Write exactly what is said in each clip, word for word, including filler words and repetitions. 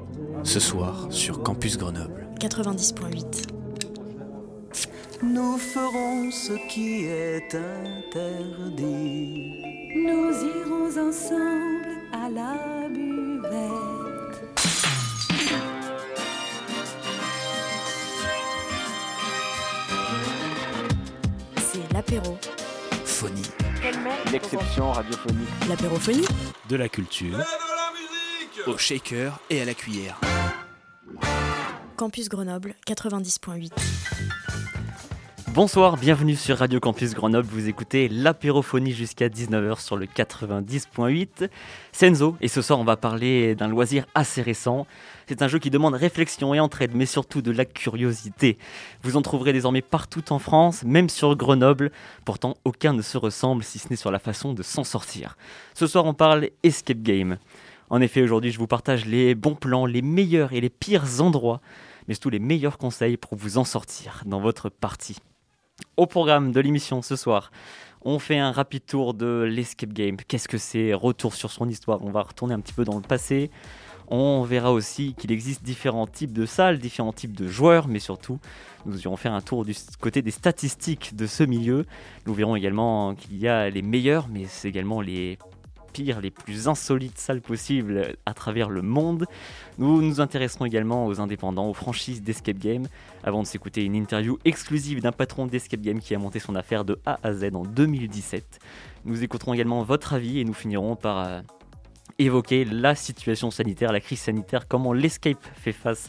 Ce soir sur Campus Grenoble quatre-vingt-dix point huit. Nous ferons ce qui est interdit. Nous irons ensemble à la buvette. C'est l'apéro. Phonie. L'exception radiophonique. L'apérophonie. De la culture. Au shaker et à la cuillère. Campus Grenoble quatre-vingt-dix point huit. Bonsoir, bienvenue sur Radio Campus Grenoble, vous écoutez l'apérophonie jusqu'à dix-neuf heures sur le quatre-vingt-dix point huit. C'est Enzo, et ce soir on va parler d'un loisir assez récent. C'est un jeu qui demande réflexion et entraide, mais surtout de la curiosité. Vous en trouverez désormais partout en France, même sur Grenoble. Pourtant, aucun ne se ressemble, si ce n'est sur la façon de s'en sortir. Ce soir on parle escape game. En effet, aujourd'hui je vous partage les bons plans, les meilleurs et les pires endroits, mais surtout les meilleurs conseils pour vous en sortir dans votre partie. Au programme de l'émission ce soir, on fait un rapide tour de l'escape game. Qu'est-ce que c'est ? Retour sur son histoire. On va retourner un petit peu dans le passé. On verra aussi qu'il existe différents types de salles, différents types de joueurs, mais surtout, nous irons faire un tour du côté des statistiques de ce milieu. Nous verrons également qu'il y a les meilleurs, mais c'est également les pires, les plus insolites salles possibles à travers le monde. Nous nous intéresserons également aux indépendants, aux franchises d'escape game, avant de s'écouter une interview exclusive d'un patron d'escape game qui a monté son affaire de A à Z en deux mille dix-sept. Nous écouterons également votre avis et nous finirons par euh, évoquer la situation sanitaire, la crise sanitaire, comment l'escape fait face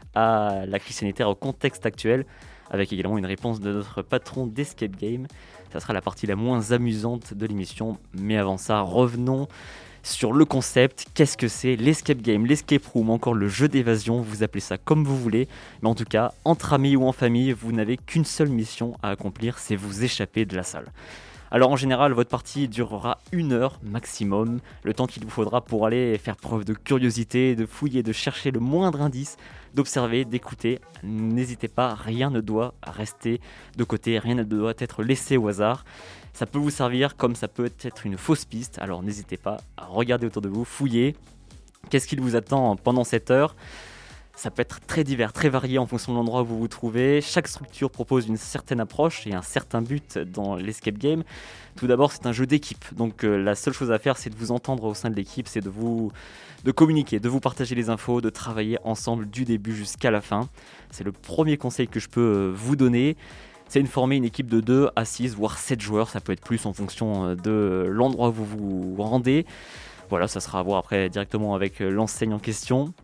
à la crise sanitaire au contexte actuel, avec également une réponse de notre patron d'escape game. Ça sera la partie la moins amusante de l'émission, mais avant ça, revenons sur le concept. Qu'est-ce que c'est l'escape game, l'escape room, encore le jeu d'évasion, vous appelez ça comme vous voulez, mais en tout cas, entre amis ou en famille, vous n'avez qu'une seule mission à accomplir, c'est vous échapper de la salle. Alors en général, votre partie durera une heure maximum, le temps qu'il vous faudra pour aller faire preuve de curiosité, de fouiller, de chercher le moindre indice, d'observer, d'écouter. N'hésitez pas, rien ne doit rester de côté, rien ne doit être laissé au hasard. Ça peut vous servir comme ça peut être une fausse piste, alors n'hésitez pas à regarder autour de vous, fouiller. Qu'est-ce qu'il vous attend pendant cette heure ? Ça peut être très divers, très varié en fonction de l'endroit où vous vous trouvez. Chaque structure propose une certaine approche et un certain but dans l'escape game. Tout d'abord, c'est un jeu d'équipe. Donc euh, la seule chose à faire, c'est de vous entendre au sein de l'équipe, c'est de vous de communiquer, de vous partager les infos, de travailler ensemble du début jusqu'à la fin. C'est le premier conseil que je peux euh, vous donner. C'est de former une équipe de deux à six, voire sept joueurs. Ça peut être plus en fonction de l'endroit où vous vous rendez. Voilà, ça sera à voir après directement avec l'enseigne en question.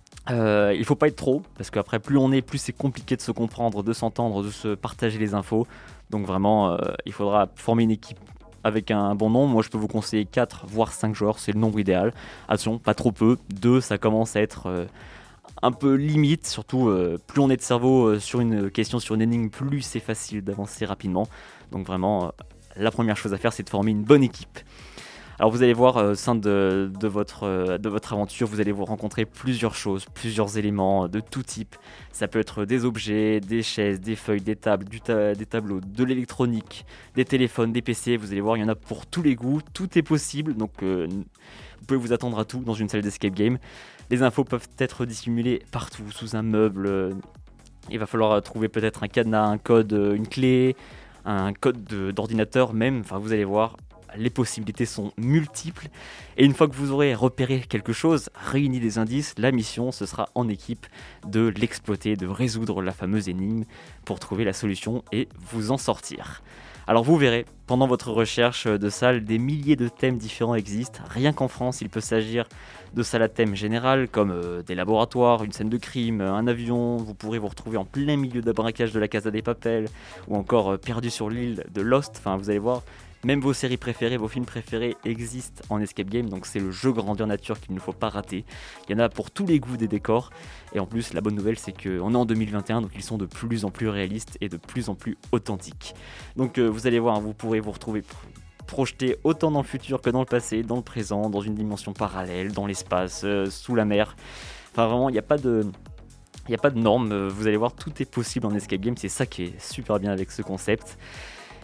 Euh, il ne faut pas être trop, parce qu'après plus on est, plus c'est compliqué de se comprendre, de s'entendre, de se partager les infos. Donc vraiment, euh, il faudra former une équipe avec un bon nombre. Moi je peux vous conseiller quatre voire cinq joueurs, c'est le nombre idéal. Attention, pas trop peu, deux ça commence à être euh, un peu limite, surtout euh, plus on est de cerveau euh, sur une question, sur une énigme, plus c'est facile d'avancer rapidement. Donc vraiment, euh, la première chose à faire, c'est de former une bonne équipe. Alors vous allez voir euh, au sein de, de, votre, euh, de votre aventure, vous allez vous rencontrer plusieurs choses, plusieurs éléments euh, de tout type. Ça peut être des objets, des chaises, des feuilles, des tables, du ta- des tableaux, de l'électronique, des téléphones, des P C. Vous allez voir, il y en a pour tous les goûts, tout est possible. Donc euh, vous pouvez vous attendre à tout dans une salle d'escape game. Les infos peuvent être dissimulées partout, sous un meuble. Euh, il va falloir trouver peut-être un cadenas, un code, euh, une clé, un code de, d'ordinateur même. Enfin vous allez voir. Les possibilités sont multiples et une fois que vous aurez repéré quelque chose, réuni des indices, la mission ce sera en équipe de l'exploiter, de résoudre la fameuse énigme pour trouver la solution et vous en sortir. Alors vous verrez, pendant votre recherche de salles, des milliers de thèmes différents existent. Rien qu'en France, il peut s'agir de salles à thème général comme euh, des laboratoires, une scène de crime, un avion. Vous pourrez vous retrouver en plein milieu d'un braquage de la Casa des Papel ou encore euh, perdu sur l'île de Lost. Enfin, vous allez voir. Même vos séries préférées, vos films préférés existent en escape game, donc c'est le jeu grandeur nature qu'il ne faut pas rater. Il y en a pour tous les goûts des décors, et en plus la bonne nouvelle c'est qu'on est en deux mille vingt et un, donc ils sont de plus en plus réalistes et de plus en plus authentiques. Donc euh, vous allez voir, vous pourrez vous retrouver projeté autant dans le futur que dans le passé, dans le présent, dans une dimension parallèle, dans l'espace, euh, sous la mer. Enfin vraiment, il n'y a pas de... Il n'y a pas de normes, vous allez voir, tout est possible en escape game, c'est ça qui est super bien avec ce concept.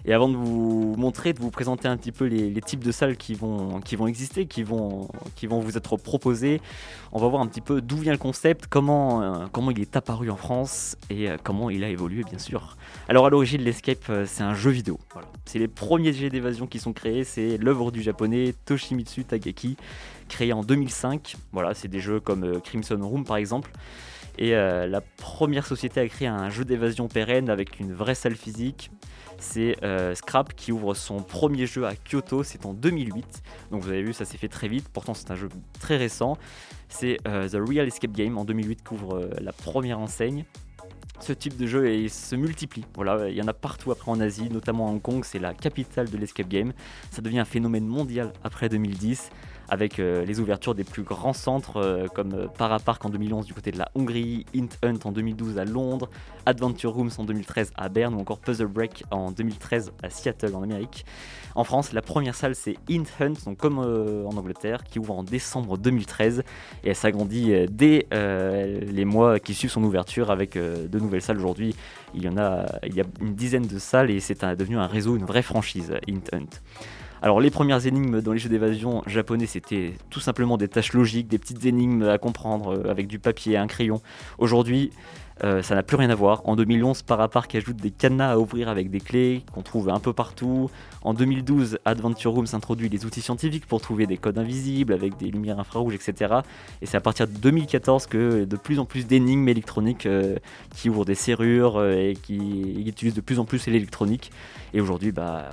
Et avant de vous montrer, de vous présenter un petit peu les, les types de salles qui vont, qui vont exister, qui vont, qui vont vous être proposées, on va voir un petit peu d'où vient le concept, comment, euh, comment il est apparu en France et euh, comment il a évolué bien sûr. Alors à l'origine, l'Escape, euh, c'est un jeu vidéo. Voilà. C'est les premiers jeux d'évasion qui sont créés, c'est l'œuvre du japonais Toshimitsu Takagi, créé en deux mille cinq. Voilà, c'est des jeux comme euh, Crimson Room par exemple. Et euh, la première société à créer un jeu d'évasion pérenne avec une vraie salle physique, c'est euh, Scrap qui ouvre son premier jeu à Kyoto, c'est en deux mille huit. Donc vous avez vu, ça s'est fait très vite, pourtant c'est un jeu très récent. C'est euh, The Real Escape Game en deux mille huit qui ouvre euh, la première enseigne. Ce type de jeu il se multiplie, voilà, il y en a partout après en Asie, notamment à Hong Kong, c'est la capitale de l'escape game. Ça devient un phénomène mondial après deux mille dix, avec euh, les ouvertures des plus grands centres euh, comme euh, Parapark en deux mille onze du côté de la Hongrie, Int Hunt en deux mille douze à Londres, Adventure Rooms en deux mille treize à Berne ou encore Puzzle Break en deux mille treize à Seattle en Amérique. En France, la première salle c'est Int Hunt, donc comme euh, en Angleterre, qui ouvre en décembre deux mille treize et elle s'agrandit euh, dès euh, les mois qui suivent son ouverture avec euh, de nouvelles salles. Aujourd'hui, il y en a, il y a une dizaine de salles et c'est un, devenu un réseau, une vraie franchise, Int Hunt. Alors les premières énigmes dans les jeux d'évasion japonais, c'était tout simplement des tâches logiques, des petites énigmes à comprendre euh, avec du papier et un crayon. Aujourd'hui, euh, ça n'a plus rien à voir. En deux mille onze, Parapark ajoute des cadenas à ouvrir avec des clés qu'on trouve un peu partout. En deux mille douze, Adventure Rooms introduit les outils scientifiques pour trouver des codes invisibles avec des lumières infrarouges, et cetera. Et c'est à partir de deux mille quatorze que de plus en plus d'énigmes électroniques euh, qui ouvrent des serrures euh, et qui utilisent de plus en plus l'électronique. Et aujourd'hui, bah...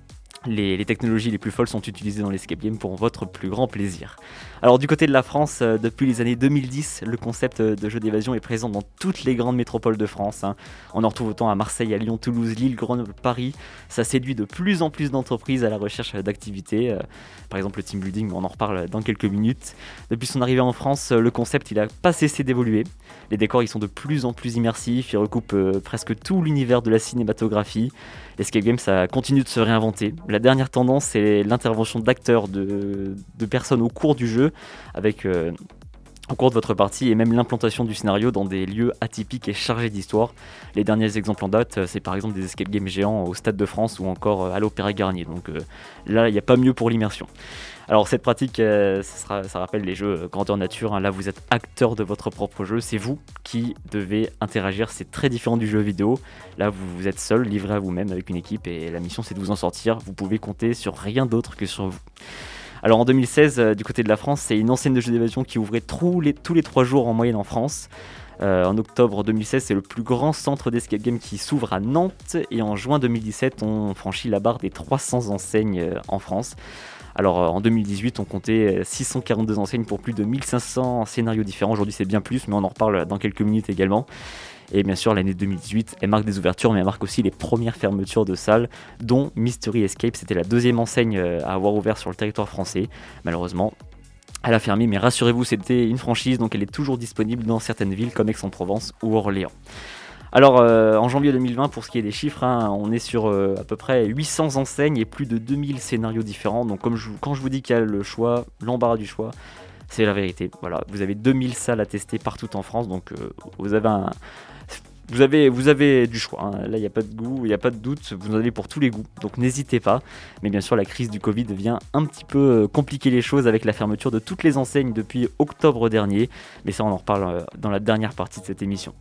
Les, les technologies les plus folles sont utilisées dans l'escape game pour votre plus grand plaisir. Alors du côté de la France, euh, depuis les années deux mille dix, le concept de jeu d'évasion est présent dans toutes les grandes métropoles de France. Hein. On en retrouve autant à Marseille, à Lyon, Toulouse, Lille, Grenoble, Paris. Ça séduit de plus en plus d'entreprises à la recherche d'activités. Euh, par exemple le team building, on en reparle dans quelques minutes. Depuis son arrivée en France, le concept il n'a pas cessé d'évoluer. Les décors ils sont de plus en plus immersifs, ils recoupent euh, presque tout l'univers de la cinématographie. L'escape game ça continue de se réinventer. La dernière tendance c'est l'intervention d'acteurs, de, de personnes au cours du jeu, avec euh, au cours de votre partie et même l'implantation du scénario dans des lieux atypiques et chargés d'histoire. Les derniers exemples en date c'est par exemple des escape games géants au Stade de France ou encore à l'Opéra Garnier. Donc euh, là il n'y a pas mieux pour l'immersion. Alors cette pratique, euh, ça, sera, ça rappelle les jeux grandeur nature, hein. Là vous êtes acteur de votre propre jeu, c'est vous qui devez interagir, c'est très différent du jeu vidéo. Là vous, vous êtes seul, livré à vous-même avec une équipe et la mission c'est de vous en sortir, vous pouvez compter sur rien d'autre que sur vous. Alors en deux mille seize, euh, du côté de la France, c'est une enseigne de jeux d'évasion qui ouvrait tous les, tous les trois jours en moyenne en France. Euh, en octobre deux mille seize, c'est le plus grand centre d'escape game qui s'ouvre à Nantes et en juin deux mille dix-sept, on franchit la barre des trois cents enseignes euh, en France. Alors en deux mille dix-huit, on comptait six cent quarante-deux enseignes pour plus de mille cinq cents scénarios différents. Aujourd'hui, c'est bien plus, mais on en reparle dans quelques minutes également. Et bien sûr, l'année deux mille dix-huit, elle marque des ouvertures, mais elle marque aussi les premières fermetures de salles, dont Mystery Escape. C'était la deuxième enseigne à avoir ouvert sur le territoire français. Malheureusement, elle a fermé, mais rassurez-vous, c'était une franchise, donc elle est toujours disponible dans certaines villes comme Aix-en-Provence ou Orléans. Alors euh, en janvier deux mille vingt, pour ce qui est des chiffres, hein, on est sur euh, à peu près huit cents enseignes et plus de deux mille scénarios différents. Donc comme je, quand je vous dis qu'il y a le choix, l'embarras du choix, c'est la vérité. Voilà, vous avez deux mille salles à tester partout en France, donc euh, vous avez un... Vous avez, vous avez du choix, hein. Là il n'y a pas de goût, il n'y a pas de doute, vous en avez pour tous les goûts, donc n'hésitez pas. Mais bien sûr la crise du Covid vient un petit peu compliquer les choses avec la fermeture de toutes les enseignes depuis octobre dernier, mais ça on en reparle dans la dernière partie de cette émission.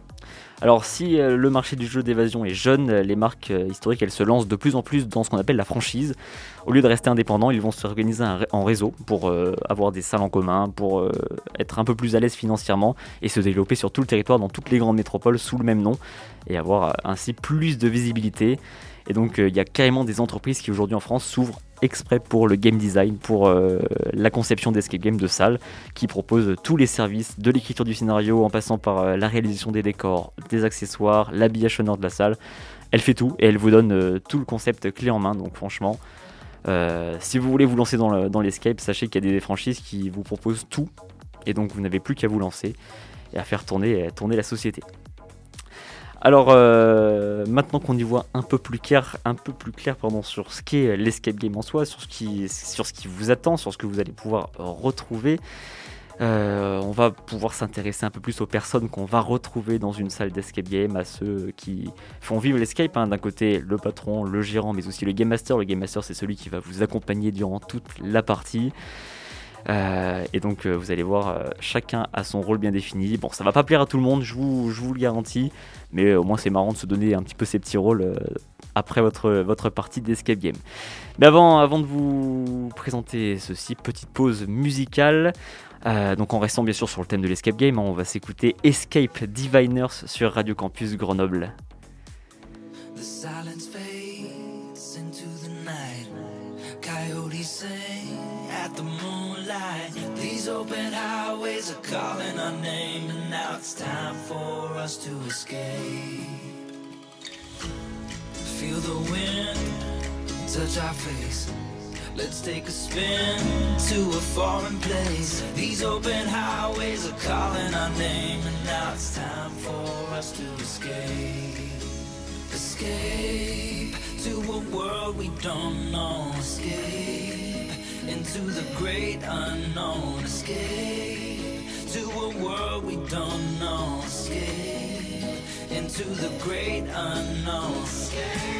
Alors si euh, le marché du jeu d'évasion est jeune, les marques euh, historiques elles se lancent de plus en plus dans ce qu'on appelle la franchise. Au lieu de rester indépendants, ils vont s'organiser un, en réseau pour euh, avoir des salles en commun, pour euh, être un peu plus à l'aise financièrement et se développer sur tout le territoire dans toutes les grandes métropoles sous le même nom et avoir euh, ainsi plus de visibilité. Et donc il euh, y a carrément des entreprises qui aujourd'hui en France s'ouvrent exprès pour le game design, pour euh, la conception d'escape game de salles, qui proposent tous les services, de l'écriture du scénario en passant par euh, la réalisation des décors, des accessoires, l'habillage sonore de la salle. Elle fait tout et elle vous donne euh, tout le concept clé en main, donc franchement, euh, si vous voulez vous lancer dans, le, dans l'escape, sachez qu'il y a des franchises qui vous proposent tout et donc vous n'avez plus qu'à vous lancer et à faire tourner, tourner la société. Alors euh, maintenant qu'on y voit un peu plus clair, un peu plus clair pardon, sur ce qu'est l'escape game en soi, sur ce, qui, sur ce qui vous attend, sur ce que vous allez pouvoir retrouver, Euh, on va pouvoir s'intéresser un peu plus aux personnes qu'on va retrouver dans une salle d'escape game, à ceux qui font vivre l'escape, hein. D'un côté, le patron, le gérant, mais aussi le game master. Le game master, c'est celui qui va vous accompagner durant toute la partie. Euh, et donc, euh, vous allez voir, euh, chacun a son rôle bien défini. Bon, ça va pas plaire à tout le monde, je vous, je vous le garantis, mais euh, au moins c'est marrant de se donner un petit peu ces petits rôles euh, après votre, votre partie d'escape game. Mais avant, avant de vous présenter ceci, petite pause musicale. Euh, donc en restant bien sûr sur le thème de l'escape game, hein, on va s'écouter Escape Diviners sur Radio Campus Grenoble. The silence fades into the night. Coyotes sing at the moonlight. These open highways are calling our name, and now it's time for us to escape. Feel the wind touch our face. Let's take a spin to a foreign place. These open highways are calling our name, and now it's time for us to escape. Escape to a world we don't know. Escape into the great unknown. Escape to a world we don't know. Escape into the great unknown. Escape.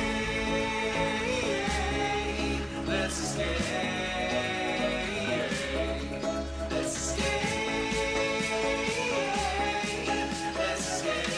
Let's escape. Let's escape. Let's escape.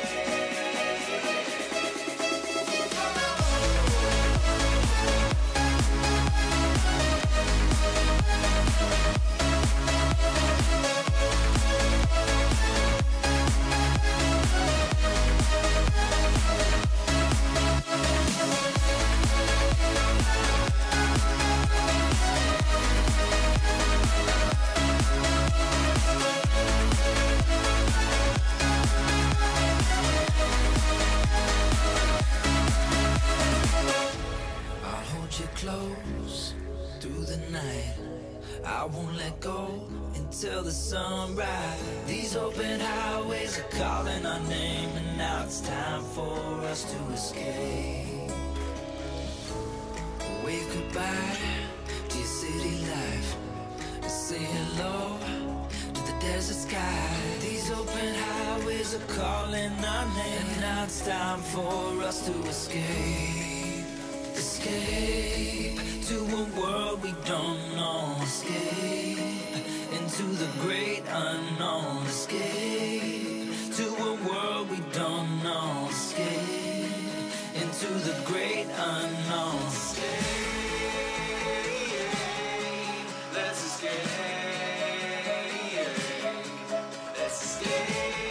Close through the night. I won't let go until the sunrise. These open highways are calling our name, and now it's time for us to escape. Wave goodbye to your city life, and say hello to the desert sky. These open highways are calling our name, and now it's time for us to escape. Escape to a world we don't know. Escape into the great unknown. Escape to a world we don't know. Escape into the great unknown. Escape. Let's escape. Let's escape.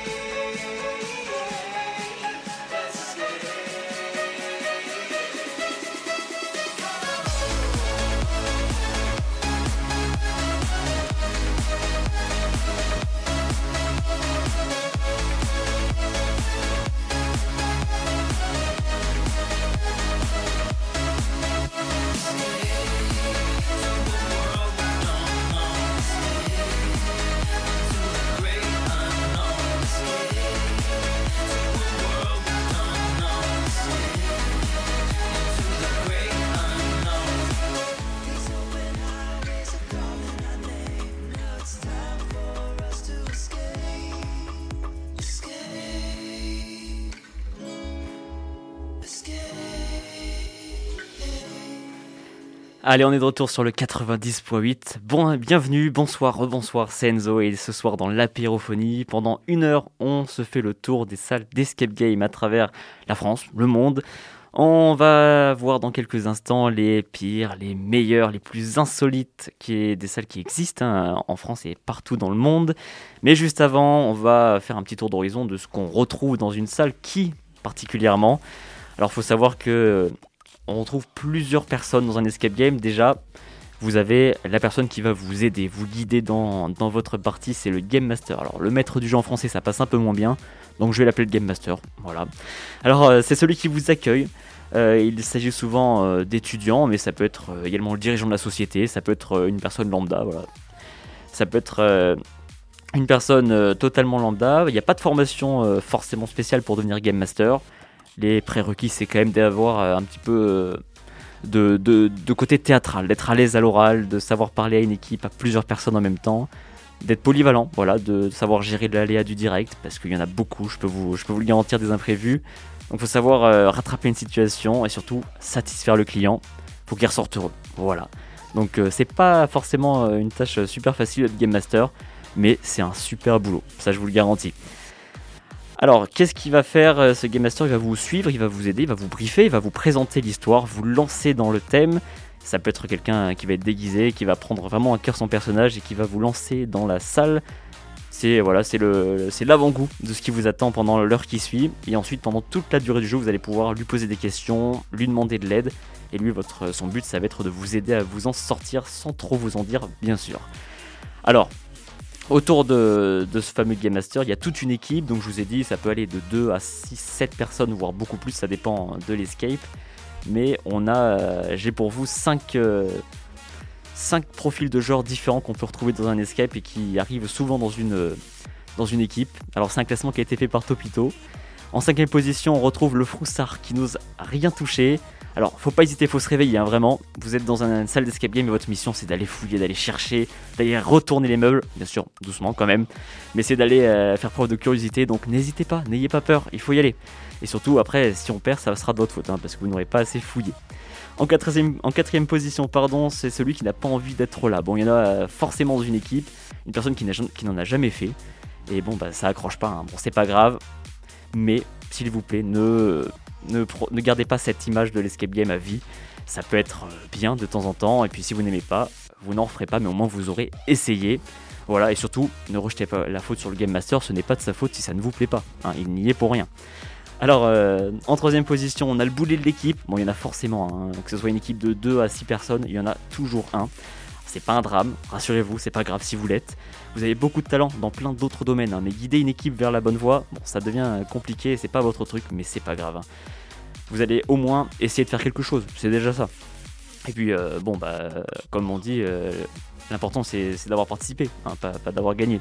Allez, on est de retour sur le quatre-vingt-dix point huit. Bon, bienvenue, bonsoir, rebonsoir, c'est Enzo et ce soir dans l'apérophonie, pendant une heure, on se fait le tour des salles d'escape game à travers la France, le monde. On va voir dans quelques instants les pires, les meilleurs, les plus insolites qui est des salles qui existent hein, en France et partout dans le monde. Mais juste avant, on va faire un petit tour d'horizon de ce qu'on retrouve dans une salle qui particulièrement. Alors, il faut savoir que on retrouve plusieurs personnes dans un escape game. Déjà, vous avez la personne qui va vous aider, vous guider dans, dans votre partie, c'est le Game Master. Alors, le maître du jeu en français, ça passe un peu moins bien, donc je vais l'appeler le Game Master. Voilà. Alors, euh, c'est celui qui vous accueille. Euh, il s'agit souvent euh, d'étudiants, mais ça peut être euh, également le dirigeant de la société, ça peut être euh, une personne lambda, voilà. Ça peut être euh, une personne euh, totalement lambda. Il n'y a pas de formation euh, forcément spéciale pour devenir Game Master. Les prérequis, c'est quand même d'avoir euh, un petit peu euh, de, de, de côté théâtral, d'être à l'aise à l'oral, de savoir parler à une équipe, à plusieurs personnes en même temps. d'être polyvalent, voilà, de savoir gérer l'aléa du direct, parce qu'il y en a beaucoup, je peux vous, je peux vous le garantir, des imprévus. Donc il faut savoir euh, rattraper une situation et surtout satisfaire le client, faut qu'il ressorte heureux, voilà. Donc euh, c'est pas forcément euh, une tâche super facile de Game Master, mais c'est un super boulot, ça je vous le garantis. Alors, qu'est-ce qu'il va faire euh, ce Game Master? Il va vous suivre, il va vous aider, il va vous briefer, il va vous présenter l'histoire, vous lancer dans le thème. Ça peut être quelqu'un qui va être déguisé, qui va prendre vraiment à cœur son personnage et qui va vous lancer dans la salle. C'est voilà, c'est le, c'est l'avant-goût de ce qui vous attend pendant l'heure qui suit. Et ensuite, pendant toute la durée du jeu, vous allez pouvoir lui poser des questions, lui demander de l'aide. Et lui, votre, son but, ça va être de vous aider à vous en sortir sans trop vous en dire, bien sûr. Alors, autour de, de ce fameux Game Master, il y a toute une équipe. Donc, je vous ai dit, ça peut aller de deux à six, sept personnes, voire beaucoup plus. Ça dépend de l'escape. Mais on a, euh, j'ai pour vous cinq profils de joueurs différents qu'on peut retrouver dans un escape et qui arrivent souvent dans une, euh, dans une équipe. Alors c'est un classement qui a été fait par Topito. En cinquième position, on retrouve le Froussard qui n'ose rien toucher. Alors faut pas hésiter, faut se réveiller, hein, vraiment. Vous êtes dans un- une salle d'escape game et votre mission c'est d'aller fouiller, d'aller chercher, d'aller retourner les meubles, bien sûr doucement quand même. Mais c'est d'aller euh, faire preuve de curiosité, donc n'hésitez pas, n'ayez pas peur, il faut y aller. Et surtout, après, si on perd, ça sera de votre faute, hein, parce que vous n'aurez pas assez fouillé. En quatrième, en quatrième position, pardon, c'est celui qui n'a pas envie d'être là. Bon, il y en a euh, forcément dans une équipe, une personne qui, n'a, qui n'en a jamais fait. Et bon, bah, ça accroche pas, hein. Bon, c'est pas grave. Mais, s'il vous plaît, ne, ne, pro- ne gardez pas cette image de l'escape game à vie. Ça peut être euh, bien de temps en temps. Et puis, si vous n'aimez pas, vous n'en referez pas, mais au moins vous aurez essayé. Voilà, et surtout, ne rejetez pas la faute sur le Game Master. Ce n'est pas de sa faute si ça ne vous plaît pas, hein. Il n'y est pour rien. Alors, euh, en troisième position, on a le boulet de l'équipe. Bon, il y en a forcément, hein, que ce soit une équipe de deux à six personnes, il y en a toujours un. C'est pas un drame, rassurez-vous, c'est pas grave si vous l'êtes. Vous avez beaucoup de talent dans plein d'autres domaines, hein, mais guider une équipe vers la bonne voie, bon, ça devient compliqué, c'est pas votre truc, mais c'est pas grave, hein. Vous allez au moins essayer de faire quelque chose, c'est déjà ça. Et puis, euh, bon, bah, euh, comme on dit, euh, l'important c'est, c'est d'avoir participé, hein, pas, pas d'avoir gagné.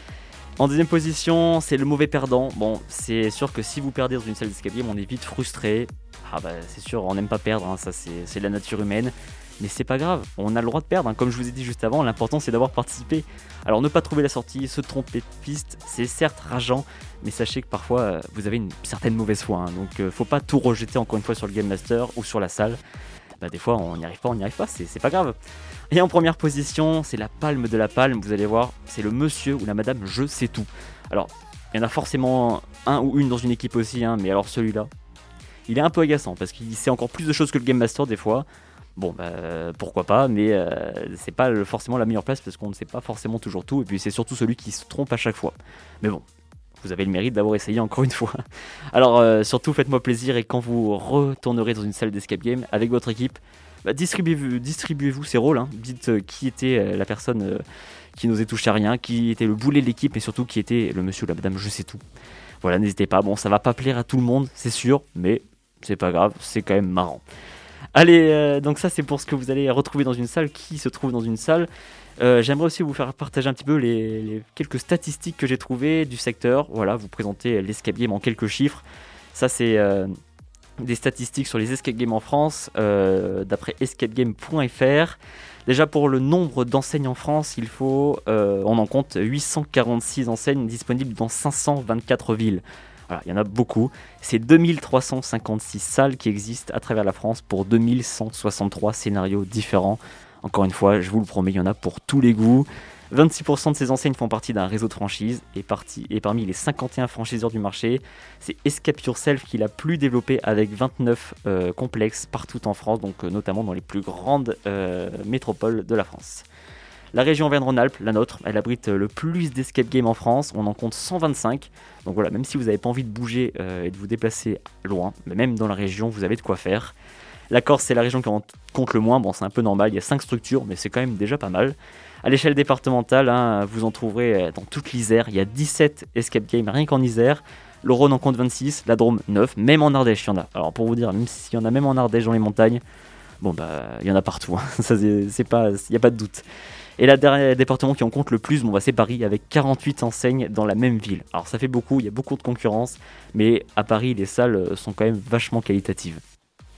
En deuxième position, c'est le mauvais perdant. Bon, c'est sûr que si vous perdez dans une salle d'escape game, on est vite frustré. Ah bah c'est sûr, on n'aime pas perdre, hein, ça c'est, c'est la nature humaine. Mais c'est pas grave, on a le droit de perdre, hein. Comme je vous ai dit juste avant, l'important c'est d'avoir participé. Alors ne pas trouver la sortie, se tromper de piste, c'est certes rageant, mais sachez que parfois euh, vous avez une certaine mauvaise foi, hein. Donc euh, faut pas tout rejeter encore une fois sur le Game Master ou sur la salle. Bah des fois on n'y arrive pas, on n'y arrive pas, c'est, c'est pas grave. Et en première position, c'est la palme de la palme, vous allez voir, c'est le monsieur ou la madame je sais tout. Alors, il y en a forcément un ou une dans une équipe aussi, hein, mais alors celui-là, il est un peu agaçant parce qu'il sait encore plus de choses que le Game Master des fois. Bon, bah, pourquoi pas, mais euh, c'est pas le- forcément la meilleure place parce qu'on ne sait pas forcément toujours tout, et puis c'est surtout celui qui se trompe à chaque fois. Mais bon, vous avez le mérite d'avoir essayé encore une fois. Alors, euh, surtout, faites-moi plaisir et quand vous retournerez dans une salle d'escape game avec votre équipe, bah, distribuez-vous, distribuez-vous ces rôles, hein. Dites euh, qui était euh, la personne euh, qui n'osait toucher à rien, qui était le boulet de l'équipe, mais surtout qui était le monsieur ou la madame je sais tout. Voilà, n'hésitez pas. Bon, ça va pas plaire à tout le monde, c'est sûr, mais c'est pas grave, c'est quand même marrant. Allez, euh, donc ça c'est pour ce que vous allez retrouver dans une salle, qui se trouve dans une salle. Euh, j'aimerais aussi vous faire partager un petit peu les, les quelques statistiques que j'ai trouvées du secteur. Voilà, vous présenter l'escape game en quelques chiffres. Ça c'est euh, des statistiques sur les escape games en France, euh, d'après escape game point f r. Déjà pour le nombre d'enseignes en France, il faut, euh, on en compte huit cent quarante-six enseignes disponibles dans cinq cent vingt-quatre villes. Voilà, il y en a beaucoup. C'est deux mille trois cent cinquante-six salles qui existent à travers la France pour deux mille cent soixante-trois scénarios différents. Encore une fois, je vous le promets, il y en a pour tous les goûts. vingt-six pour cent de ces enseignes font partie d'un réseau de franchises et, parti, et parmi les cinquante et un franchiseurs du marché, c'est Escape Yourself qui l'a plus développé avec vingt-neuf euh, complexes partout en France, donc euh, notamment dans les plus grandes euh, métropoles de la France. La région Auvergne-Rhône-Alpes, la nôtre, elle abrite le plus d'escape games en France, on en compte cent vingt-cinq. Donc voilà, même si vous n'avez pas envie de bouger euh, et de vous déplacer loin, mais même dans la région, vous avez de quoi faire. La Corse, c'est la région qui en compte le moins, bon c'est un peu normal, il y a cinq structures, mais c'est quand même déjà pas mal. À l'échelle départementale, hein, vous en trouverez dans toute l'Isère, il y a dix-sept escape games rien qu'en Isère. Le Rhône en compte vingt-six, la Drôme neuf, même en Ardèche il y en a. Alors pour vous dire, même s'il y en a même en Ardèche dans les montagnes, bon bah il y en a partout, hein. Ça c'est, c'est pas, il n'y a pas de doute. Et le dernier département qui en compte le plus, bon, bah, c'est Paris, avec quarante-huit enseignes dans la même ville. Alors ça fait beaucoup, il y a beaucoup de concurrence, mais à Paris, les salles sont quand même vachement qualitatives.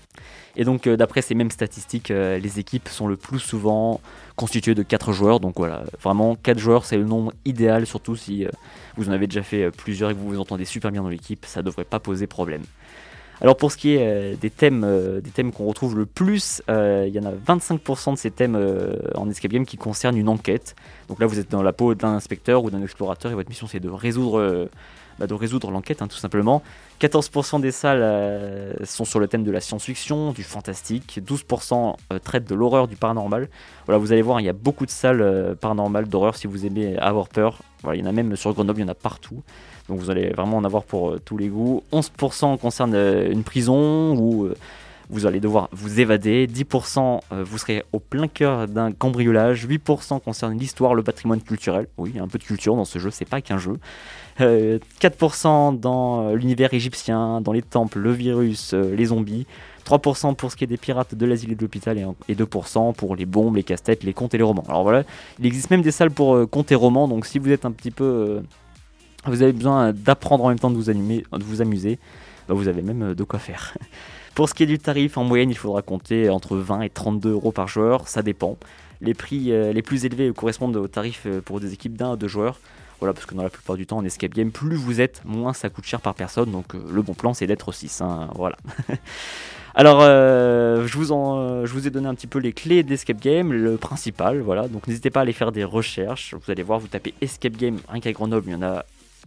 Et donc euh, d'après ces mêmes statistiques, euh, les équipes sont le plus souvent constituées de quatre joueurs. Donc voilà, vraiment quatre joueurs c'est le nombre idéal, surtout si euh, vous en avez déjà fait euh, plusieurs et que vous vous entendez super bien dans l'équipe, ça ne devrait pas poser problème. Alors pour ce qui est euh, des thèmes, euh, des thèmes qu'on retrouve le plus, euh, il y en a vingt-cinq pour cent de ces thèmes euh, en escape game qui concernent une enquête. Donc là vous êtes dans la peau d'un inspecteur ou d'un explorateur et votre mission c'est de résoudre, euh, bah, de résoudre l'enquête hein, tout simplement. quatorze pour cent des salles euh, sont sur le thème de la science-fiction, du fantastique, douze pour cent euh, traitent de l'horreur, du paranormal. Voilà, vous allez voir, il y a beaucoup de salles euh, paranormales, d'horreur si vous aimez avoir peur. Voilà, il y en a même sur Grenoble, il y en a partout. Donc vous allez vraiment en avoir pour euh, tous les goûts. onze pour cent concerne euh, une prison où euh, vous allez devoir vous évader. dix pour cent euh, vous serez au plein cœur d'un cambriolage. huit pour cent concerne l'histoire, le patrimoine culturel. Oui, il y a un peu de culture dans ce jeu, c'est pas qu'un jeu. Euh, quatre pour cent dans euh, l'univers égyptien, dans les temples, le virus, euh, les zombies. trois pour cent pour ce qui est des pirates de l'asile et de l'hôpital et, et deux pour cent pour les bombes, les casse-têtes, les contes et les romans. Alors voilà, il existe même des salles pour euh, contes et romans, donc si vous êtes un petit peu... Euh, vous avez besoin d'apprendre en même temps de vous, animer, de vous amuser, bah vous avez même de quoi faire. Pour ce qui est du tarif, en moyenne, il faudra compter entre vingt et trente-deux euros par joueur, ça dépend. Les prix euh, les plus élevés correspondent aux tarifs pour des équipes d'un à deux joueurs. Voilà, parce que dans la plupart du temps, en escape game, plus vous êtes, moins ça coûte cher par personne. Donc euh, le bon plan, c'est d'être six. Hein, voilà. Alors, euh, je, vous en, euh, je vous ai donné un petit peu les clés d'escape game, le principal. Voilà, donc n'hésitez pas à aller faire des recherches. Vous allez voir, vous tapez escape game, rien qu'à Grenoble, il y en a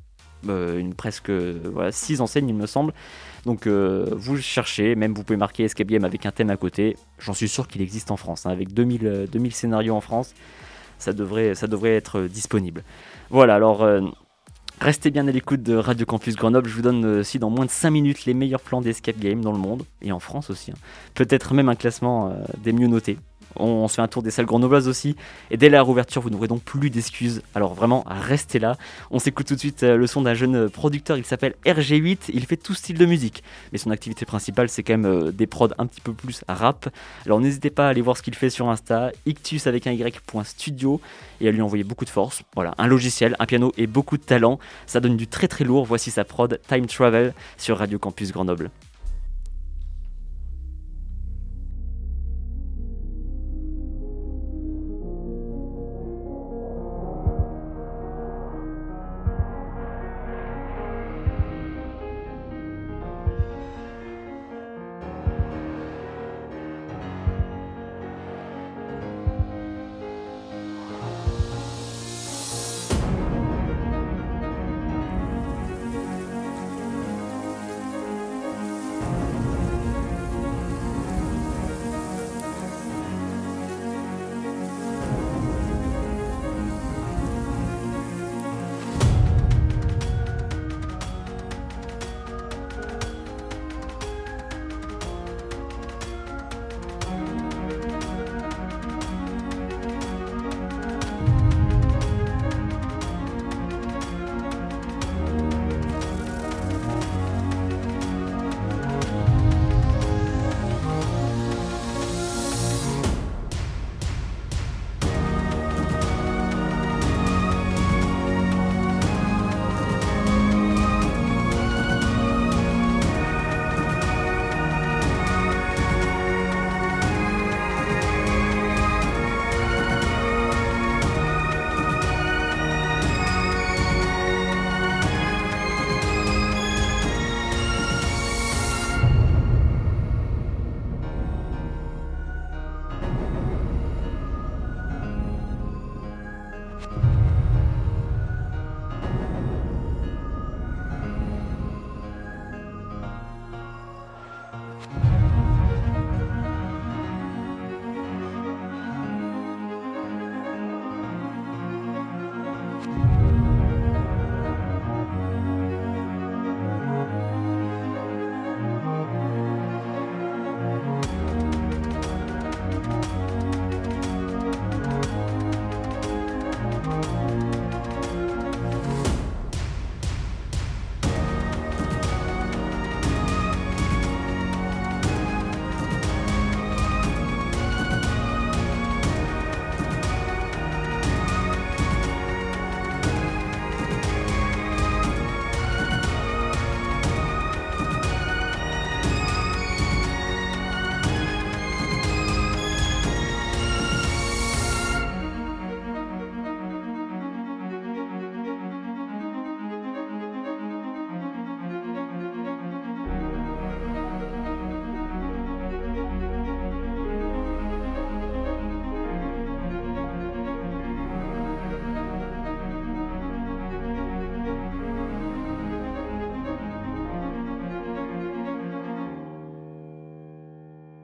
euh, une presque voilà, six enseignes, il me semble. Donc euh, vous cherchez, même vous pouvez marquer escape game avec un thème à côté. J'en suis sûr qu'il existe en France, hein, avec deux mille, euh, deux mille scénarios en France, ça devrait, ça devrait être disponible. Voilà, alors euh, restez bien à l'écoute de Radio Campus Grenoble. Je vous donne aussi euh, dans moins de cinq minutes les meilleurs plans d'escape game dans le monde, et en France aussi. Hein. Peut-être même un classement euh, des mieux notés. On, on se fait un tour des salles grenobloises aussi. Et dès la réouverture, vous n'aurez donc plus d'excuses. Alors vraiment, restez là. On s'écoute tout de suite euh, le son d'un jeune producteur. Il s'appelle R G huit. Il fait tout style de musique. Mais son activité principale, c'est quand même euh, des prods un petit peu plus rap. Alors n'hésitez pas à aller voir ce qu'il fait sur Insta. Ictus avec un y.studio. Et à lui envoyer beaucoup de force. Voilà, un logiciel, un piano et beaucoup de talent. Ça donne du très très lourd. Voici sa prod Time Travel sur Radio Campus Grenoble. Thank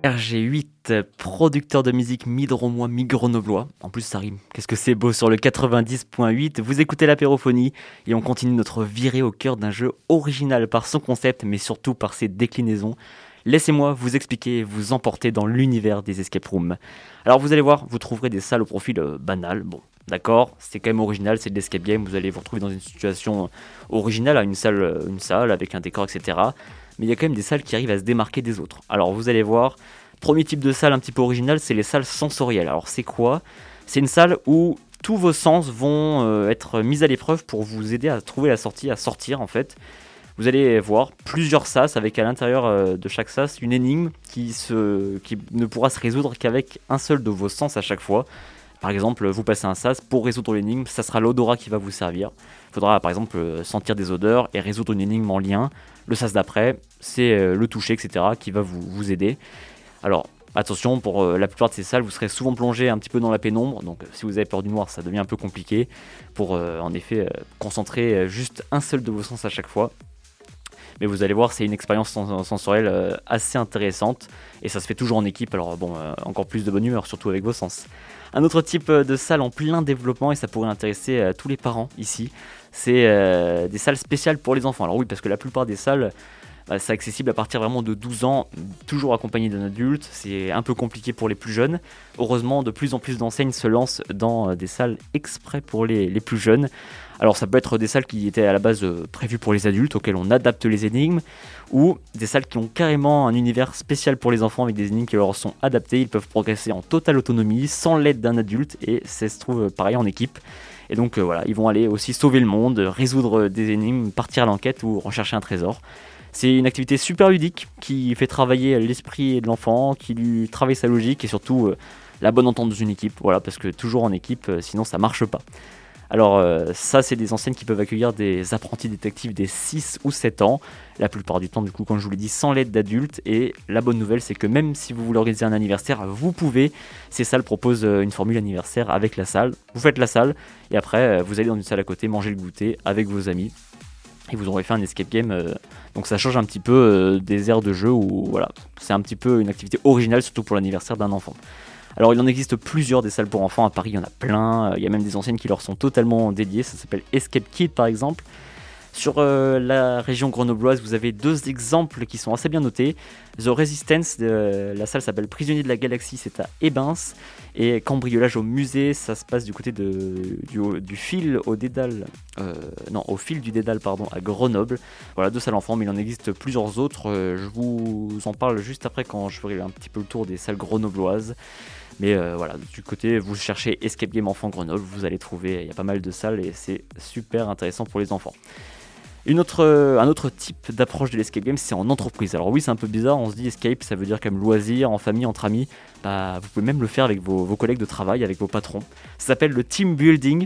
R G huit, producteur de musique mi-dromois, mi-grenoblois. En plus, ça rime. Qu'est-ce que c'est beau sur le quatre-vingt-dix point huit. Vous écoutez l'apérophonie et on continue notre virée au cœur d'un jeu original par son concept, mais surtout par ses déclinaisons. Laissez-moi vous expliquer et vous emporter dans l'univers des escape rooms. Alors vous allez voir, vous trouverez des salles au profil euh, banal. Bon, d'accord, c'est quand même original, c'est de l'escape game. Vous allez vous retrouver dans une situation originale, à une salle, une salle avec un décor, et cetera. Mais il y a quand même des salles qui arrivent à se démarquer des autres. Alors vous allez voir, premier type de salle un petit peu original, c'est les salles sensorielles. Alors c'est quoi ? C'est une salle où tous vos sens vont euh, être mis à l'épreuve pour vous aider à trouver la sortie, à sortir en fait. Vous allez voir plusieurs sas avec à l'intérieur euh, de chaque sas une énigme qui, se, qui ne pourra se résoudre qu'avec un seul de vos sens à chaque fois. Par exemple, vous passez un sas, pour résoudre l'énigme, ça sera l'odorat qui va vous servir. Il faudra par exemple sentir des odeurs et résoudre une énigme en lien. Le sas d'après, c'est euh, le toucher, et cetera qui va vous, vous aider. Alors, attention, pour euh, la plupart de ces salles, vous serez souvent plongé un petit peu dans la pénombre. Donc, euh, si vous avez peur du noir, ça devient un peu compliqué pour, euh, en effet, euh, concentrer euh, juste un seul de vos sens à chaque fois. Mais vous allez voir, c'est une expérience sens- sensorielle euh, assez intéressante. Et ça se fait toujours en équipe, alors bon, euh, encore plus de bonne humeur, surtout avec vos sens. Un autre type de salle en plein développement, et ça pourrait intéresser euh, tous les parents ici, c'est euh, des salles spéciales pour les enfants. Alors oui, parce que la plupart des salles, bah, c'est accessible à partir vraiment de douze ans, toujours accompagné d'un adulte. C'est un peu compliqué pour les plus jeunes. Heureusement, de plus en plus d'enseignes se lancent dans euh, des salles exprès pour les, les plus jeunes. Alors ça peut être des salles qui étaient à la base euh, prévues pour les adultes, auxquelles on adapte les énigmes, ou des salles qui ont carrément un univers spécial pour les enfants avec des énigmes qui leur sont adaptées. Ils peuvent progresser en totale autonomie, sans l'aide d'un adulte, et ça se trouve euh, pareil en équipe. Et donc euh, voilà, ils vont aller aussi sauver le monde, résoudre des énigmes, partir à l'enquête ou rechercher un trésor. C'est une activité super ludique qui fait travailler l'esprit de l'enfant, qui lui travaille sa logique et surtout euh, la bonne entente dans une équipe. Voilà, parce que toujours en équipe, euh, sinon ça marche pas. Alors euh, ça, c'est des enseignes qui peuvent accueillir des apprentis détectives des six ou sept ans, la plupart du temps du coup, comme je vous l'ai dit, sans l'aide d'adultes. Et la bonne nouvelle, c'est que même si vous voulez organiser un anniversaire, vous pouvez. Ces salles proposent une formule anniversaire avec la salle. Vous faites la salle et après vous allez dans une salle à côté manger le goûter avec vos amis. Et vous aurez fait un escape game, euh, donc ça change un petit peu euh, des aires de jeu où voilà, c'est un petit peu une activité originale, surtout pour l'anniversaire d'un enfant. Alors il en existe plusieurs des salles pour enfants, à Paris il y en a plein, il y a même des enseignes qui leur sont totalement dédiées, ça s'appelle Escape Kid par exemple. Sur euh, la région grenobloise, vous avez deux exemples qui sont assez bien notés. The Resistance, euh, la salle s'appelle Prisonnier de la Galaxie, c'est à Ebens. Et Cambriolage au musée, ça se passe du côté de, du, du fil au Dédale, euh, non, au fil du Dédale, pardon, à Grenoble. Voilà, deux salles enfants, mais il en existe plusieurs autres. Euh, je vous en parle juste après quand je ferai un petit peu le tour des salles grenobloises. Mais euh, voilà, du côté, vous cherchez Escape Game Enfant Grenoble, vous allez trouver, il y a pas mal de salles et c'est super intéressant pour les enfants. Une autre, un autre type d'approche de l'escape game, c'est en entreprise. Alors oui, c'est un peu bizarre, on se dit escape, ça veut dire comme loisir, en famille, entre amis. Bah, vous pouvez même le faire avec vos, vos collègues de travail, avec vos patrons. Ça s'appelle le team building.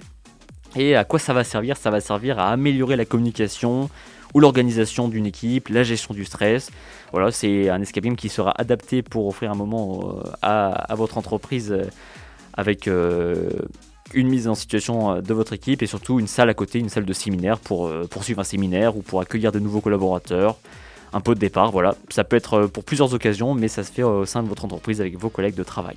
Et à quoi ça va servir ? Ça va servir à améliorer la communication ou l'organisation d'une équipe, la gestion du stress. Voilà, c'est un escape game qui sera adapté pour offrir un moment à, à votre entreprise avec... Euh, une mise en situation de votre équipe et surtout une salle à côté, une salle de séminaire pour euh, poursuivre un séminaire ou pour accueillir de nouveaux collaborateurs, un pot de départ, voilà. Ça peut être pour plusieurs occasions, mais ça se fait au sein de votre entreprise avec vos collègues de travail.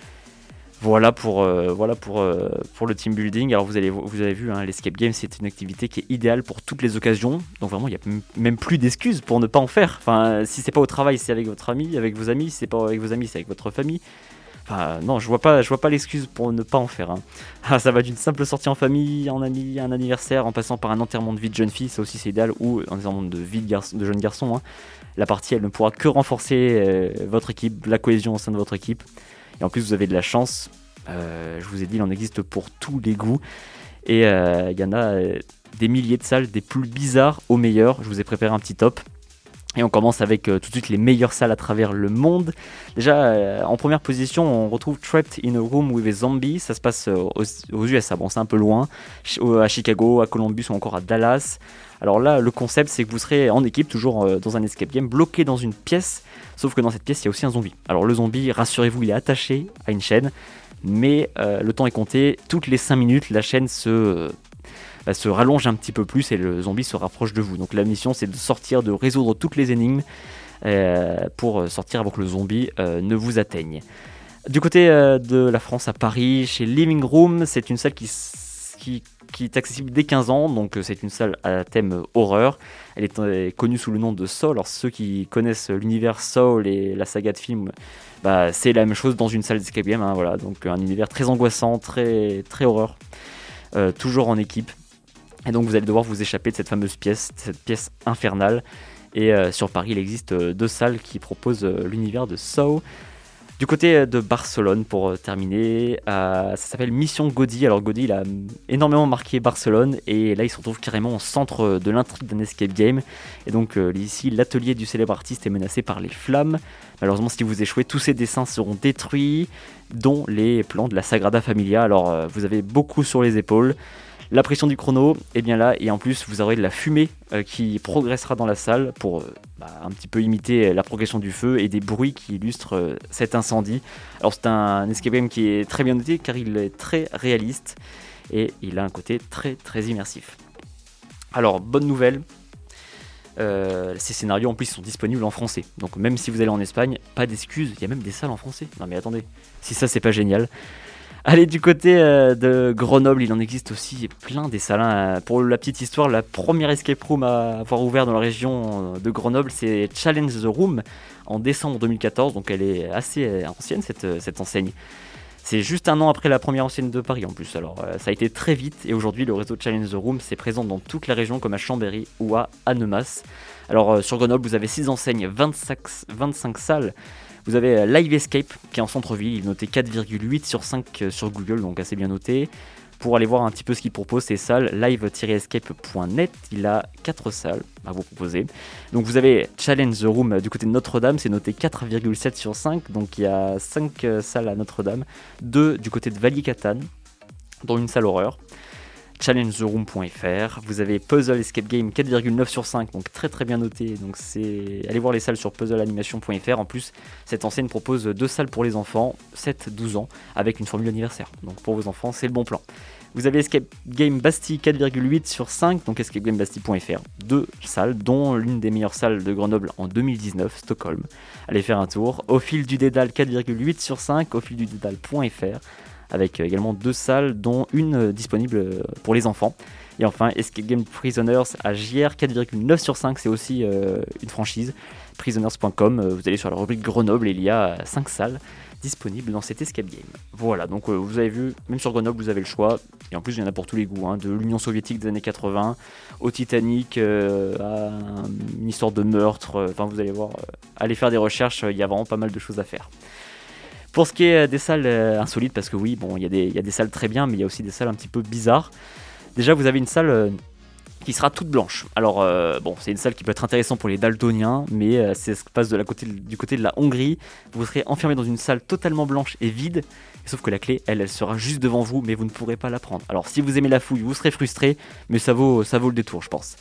Voilà pour, euh, voilà pour, euh, pour le team building. Alors vous, allez, vous avez vu, hein, l'escape game, c'est une activité qui est idéale pour toutes les occasions. Donc vraiment, il n'y a même plus d'excuses pour ne pas en faire. Enfin, si c'est pas au travail, c'est avec votre ami, avec vos amis. Si c'est pas avec vos amis, c'est avec votre famille. Enfin, non, je vois pas, je vois pas l'excuse pour ne pas en faire. Hein. Ah, ça va d'une simple sortie en famille, en ami, un anniversaire, en passant par un enterrement de vie de jeune fille, ça aussi c'est idéal, ou un enterrement de vie de, garçon, de jeune garçon. Hein. La partie, elle ne pourra que renforcer euh, votre équipe, la cohésion au sein de votre équipe. Et en plus, vous avez de la chance. Euh, je vous ai dit, il en existe pour tous les goûts. Et il euh, y en a euh, des milliers de salles, des plus bizarres aux meilleures. Je vous ai préparé un petit top. Et on commence avec euh, tout de suite les meilleures salles à travers le monde. Déjà, euh, en première position, on retrouve Trapped in a Room with a Zombie. Ça se passe euh, aux, aux U S A. Bon, c'est un peu loin. À Chicago, à Columbus ou encore à Dallas. Alors là, le concept, c'est que vous serez en équipe, toujours euh, dans un escape game, bloqué dans une pièce. Sauf que dans cette pièce, il y a aussi un zombie. Alors le zombie, rassurez-vous, il est attaché à une chaîne. Mais euh, le temps est compté. Toutes les cinq minutes, la chaîne se... Euh, Bah, se rallonge un petit peu plus et le zombie se rapproche de vous. Donc la mission, c'est de sortir, de résoudre toutes les énigmes euh, pour sortir avant que le zombie euh, ne vous atteigne. Du côté euh, de la France, à Paris, chez Living Room, c'est une salle qui, qui, qui est accessible dès quinze ans, donc euh, c'est une salle à thème horreur. Elle est euh, connue sous le nom de Saw. Alors ceux qui connaissent l'univers Saw et la saga de films, bah, c'est la même chose dans une salle d'escape game, hein, voilà. Donc un univers très angoissant, très, très horreur, euh, toujours en équipe. Et donc vous allez devoir vous échapper de cette fameuse pièce, cette pièce infernale. Et euh, sur Paris, il existe euh, deux salles qui proposent euh, l'univers de Saw. Du côté de Barcelone, pour euh, terminer, euh, ça s'appelle Mission Gaudi. Alors Gaudi, il a énormément marqué Barcelone, et là il se retrouve carrément au centre de l'intrigue d'un escape game. Et donc euh, ici, l'atelier du célèbre artiste est menacé par les flammes. Malheureusement, si vous échouez, tous ces dessins seront détruits, dont les plans de la Sagrada Familia. Alors euh, vous avez beaucoup sur les épaules. La pression du chrono est bien là, et en plus vous aurez de la fumée euh, qui progressera dans la salle pour euh, bah, un petit peu imiter la progression du feu, et des bruits qui illustrent euh, cet incendie. Alors c'est un escape game qui est très bien noté car il est très réaliste et il a un côté très très immersif. Alors bonne nouvelle, euh, ces scénarios en plus sont disponibles en français, donc même si vous allez en Espagne, pas d'excuses, il y a même des salles en français. Non mais attendez, si ça c'est pas génial. Allez, du côté euh, de Grenoble, il en existe aussi plein des salles. Hein. Pour la petite histoire, la première escape room à avoir ouvert dans la région de Grenoble, c'est Challenge the Room en décembre deux mille quatorze. Donc elle est assez ancienne, cette, cette enseigne. C'est juste un an après la première enseigne de Paris en plus. Alors euh, ça a été très vite, et aujourd'hui le réseau Challenge the Room c'est présent dans toute la région, comme à Chambéry ou à Annemasse. Alors euh, sur Grenoble, vous avez six enseignes, vingt-cinq, vingt-cinq salles. Vous avez Live Escape qui est en centre-ville, il est noté quatre virgule huit sur cinq sur Google, donc assez bien noté. Pour aller voir un petit peu ce qu'il propose, ces salles, live tiret escape point net, il a quatre salles à vous proposer. Donc vous avez Challenge the Room du côté de Notre-Dame, c'est noté quatre virgule sept sur cinq, donc il y a cinq salles à Notre-Dame, deux du côté de Valier-Catane, dont une salle horreur. challenge the room point f r. Vous avez Puzzle Escape Game quatre virgule neuf sur cinq, donc très très bien noté. Donc c'est... Allez voir les salles sur puzzle animation point f r. En plus, cette enseigne propose deux salles pour les enfants, sept à douze ans, avec une formule anniversaire. Donc pour vos enfants, c'est le bon plan. Vous avez Escape Game Bastille quatre virgule huit sur cinq, donc escape game bastille point f r. Deux salles, dont l'une des meilleures salles de Grenoble en deux mille dix-neuf, Stockholm. Allez faire un tour. Au fil du Dédale quatre virgule huit sur cinq, au fil du Dédale point f r. Avec également deux salles, dont une disponible pour les enfants. Et enfin, Escape Game Prisoners à Gières, quatre virgule neuf sur cinq, c'est aussi euh, une franchise, prisoners point com. Vous allez sur la rubrique Grenoble et il y a cinq salles disponibles dans cet escape game. Voilà, donc euh, vous avez vu, même sur Grenoble, vous avez le choix. Et en plus, il y en a pour tous les goûts, hein, de l'Union soviétique des années quatre-vingts, au Titanic, euh, à une histoire de meurtre. Enfin, vous allez voir, euh, allez faire des recherches, il y a vraiment pas mal de choses à faire. Pour ce qui est des salles euh, insolites, parce que oui, bon, il y, y a des salles très bien, mais il y a aussi des salles un petit peu bizarres. Déjà, vous avez une salle euh, qui sera toute blanche. Alors, euh, bon, c'est une salle qui peut être intéressante pour les daltoniens, mais euh, c'est ce qui se passe de la côté, du côté de la Hongrie. Vous serez enfermé dans une salle totalement blanche et vide, sauf que la clé, elle, elle sera juste devant vous, mais vous ne pourrez pas la prendre. Alors, si vous aimez la fouille, vous serez frustré, mais ça vaut, ça vaut le détour, je pense.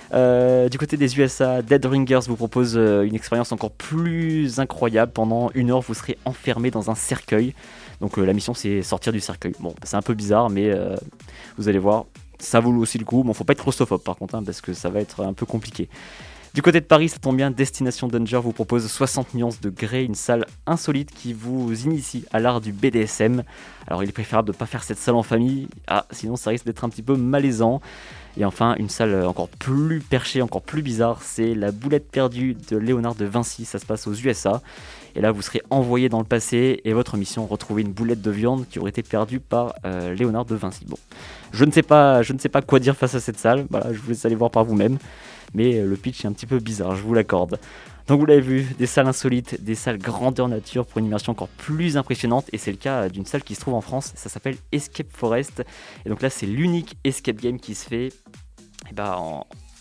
Euh, du côté des U S A, Dead Ringers vous propose euh, une expérience encore plus incroyable. Pendant une heure, vous serez enfermé dans un cercueil. Donc euh, la mission, c'est sortir du cercueil. Bon, c'est un peu bizarre, mais euh, vous allez voir, ça vaut aussi le coup. Bon, faut pas être claustrophobe par contre, hein, parce que ça va être un peu compliqué. Du côté de Paris, ça tombe bien, Destination Danger vous propose soixante nuances de grey, une salle insolite qui vous initie à l'art du B D S M. Alors il est préférable de ne pas faire cette salle en famille, ah, sinon ça risque d'être un petit peu malaisant. Et enfin, une salle encore plus perchée, encore plus bizarre, c'est la boulette perdue de Léonard de Vinci. Ça se passe aux U S A. Et là, vous serez envoyé dans le passé et votre mission, retrouver une boulette de viande qui aurait été perdue par euh, Léonard de Vinci. Bon, je ne sais pas, je ne sais pas quoi dire face à cette salle. Voilà, je vous laisse aller voir par vous-même. Mais euh, le pitch est un petit peu bizarre, je vous l'accorde. Donc vous l'avez vu, des salles insolites, des salles grandeur nature pour une immersion encore plus impressionnante. Et c'est le cas d'une salle qui se trouve en France, ça s'appelle Escape Forest. Et donc là, c'est l'unique escape game qui se fait eh ben, en,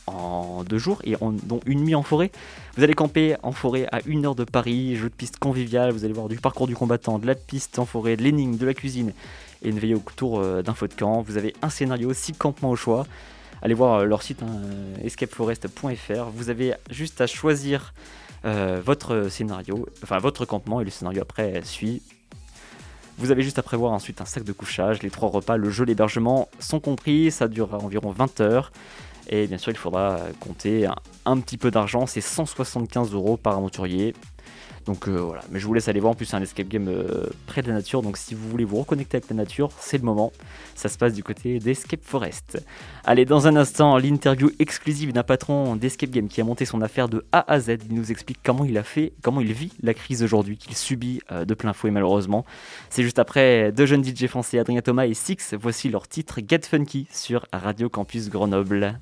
en deux jours, et en, dont une nuit en forêt. Vous allez camper en forêt à une heure de Paris, jeu de piste convivial, vous allez voir du parcours du combattant, de la piste en forêt, de l'énigme, de la cuisine, et une veillée autour euh, d'un feu de camp. Vous avez un scénario, six campements au choix. Allez voir leur site, hein, escape forest point f r. Vous avez juste à choisir euh, votre scénario, enfin votre campement, et le scénario après suit. Vous avez juste à prévoir ensuite un sac de couchage, les trois repas, le jeu, l'hébergement sont compris. Ça durera environ vingt heures. Et bien sûr, il faudra compter un, un petit peu d'argent, c'est cent soixante-quinze euros par aventurier. Donc euh, voilà, mais je vous laisse aller voir. En plus, c'est un escape game euh, près de la nature. Donc si vous voulez vous reconnecter avec la nature, c'est le moment. Ça se passe du côté d'Escape Forest. Allez, dans un instant, l'interview exclusive d'un patron d'Escape Game qui a monté son affaire de A à Z. Il nous explique comment il a fait, comment il vit la crise aujourd'hui, qu'il subit euh, de plein fouet malheureusement. C'est juste après deux jeunes D J français, Adrien Thomas et Six. Voici leur titre Get Funky sur Radio Campus Grenoble.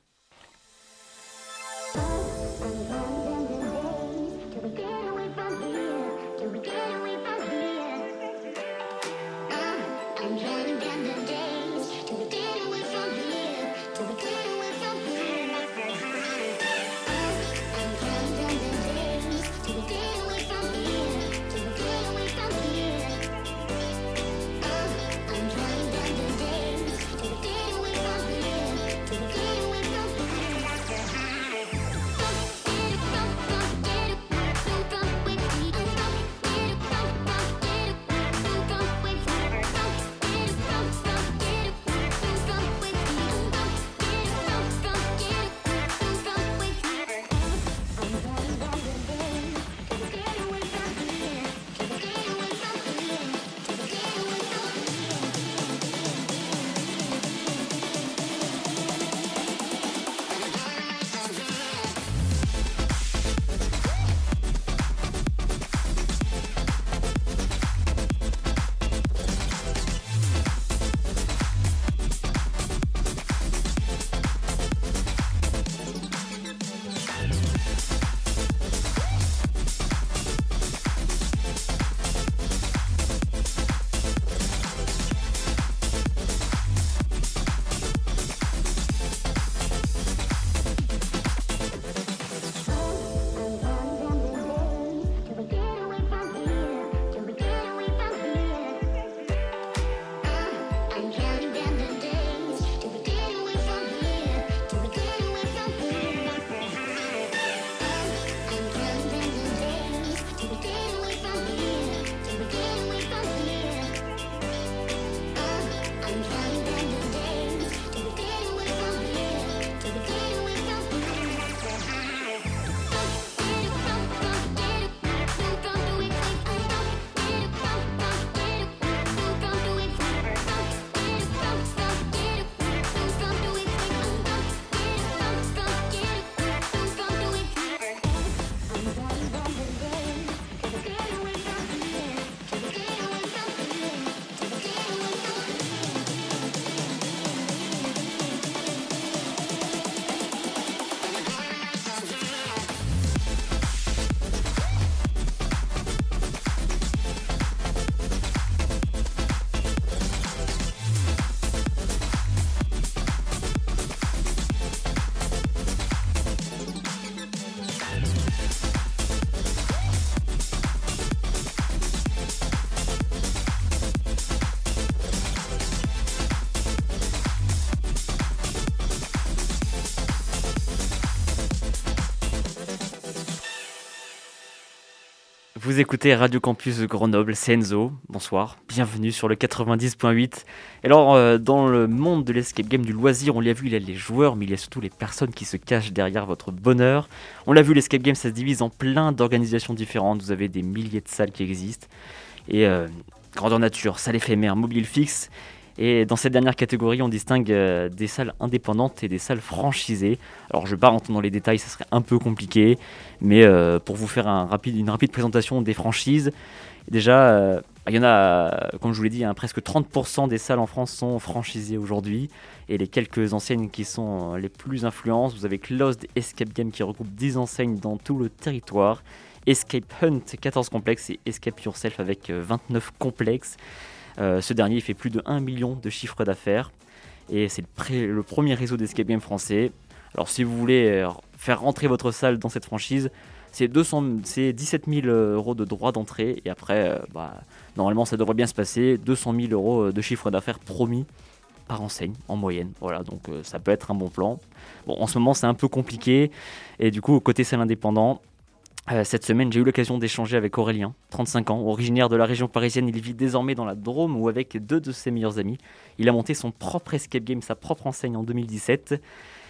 Vous écoutez Radio Campus Grenoble, c'est Enzo, bonsoir, bienvenue sur le quatre-vingt-dix point huit. Et alors, euh, dans le monde de l'escape game, du loisir, on l'a vu, il y a les joueurs, mais il y a surtout les personnes qui se cachent derrière votre bonheur. On l'a vu, l'escape game, ça se divise en plein d'organisations différentes, vous avez des milliers de salles qui existent. Et euh, grandeur nature, salle éphémère, mobile fixe. Et dans cette dernière catégorie, on distingue euh, des salles indépendantes et des salles franchisées. Alors je ne vais pas rentrer dans les détails, ça serait un peu compliqué, mais euh, pour vous faire un rapide, une rapide présentation des franchises, déjà, euh, il y en a, comme je vous l'ai dit, hein, presque trente pour cent des salles en France sont franchisées aujourd'hui. Et les quelques enseignes qui sont les plus influentes, vous avez Closed Escape Game qui regroupe dix enseignes dans tout le territoire, Escape Hunt, quatorze complexes, et Escape Yourself avec vingt-neuf complexes. Euh, ce dernier il fait plus de un million de chiffres d'affaires et c'est le, pré- le premier réseau d'escape game français. Alors si vous voulez euh, faire rentrer votre salle dans cette franchise, c'est, deux cents, c'est dix-sept mille euros de droit d'entrée et après, euh, bah, normalement ça devrait bien se passer, deux cent mille euros de chiffre d'affaires promis par enseigne en moyenne. Voilà, donc euh, ça peut être un bon plan. Bon, en ce moment c'est un peu compliqué et du coup côté salle indépendant, Euh, cette semaine, j'ai eu l'occasion d'échanger avec Aurélien, trente-cinq ans, originaire de la région parisienne. Il vit désormais dans la Drôme où, avec deux de ses meilleurs amis, il a monté son propre escape game, sa propre enseigne en deux mille dix-sept.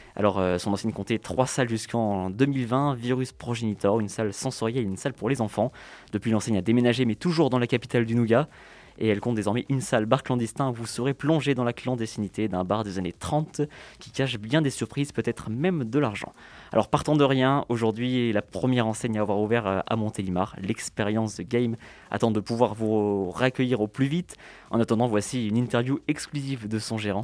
Alors, euh, son enseigne comptait trois salles jusqu'en deux mille vingt, Virus Progenitor, une salle sensorielle et une salle pour les enfants. Depuis, l'enseigne a déménagé, mais toujours dans la capitale du Nougat. Et elle compte désormais une salle bar clandestin où vous serez plongé dans la clandestinité d'un bar des années trente qui cache bien des surprises, peut-être même de l'argent. Alors partant de rien, aujourd'hui la première enseigne à avoir ouvert à Montélimar, l'expérience de game attend de pouvoir vous raccueillir au plus vite. En attendant, voici une interview exclusive de son gérant.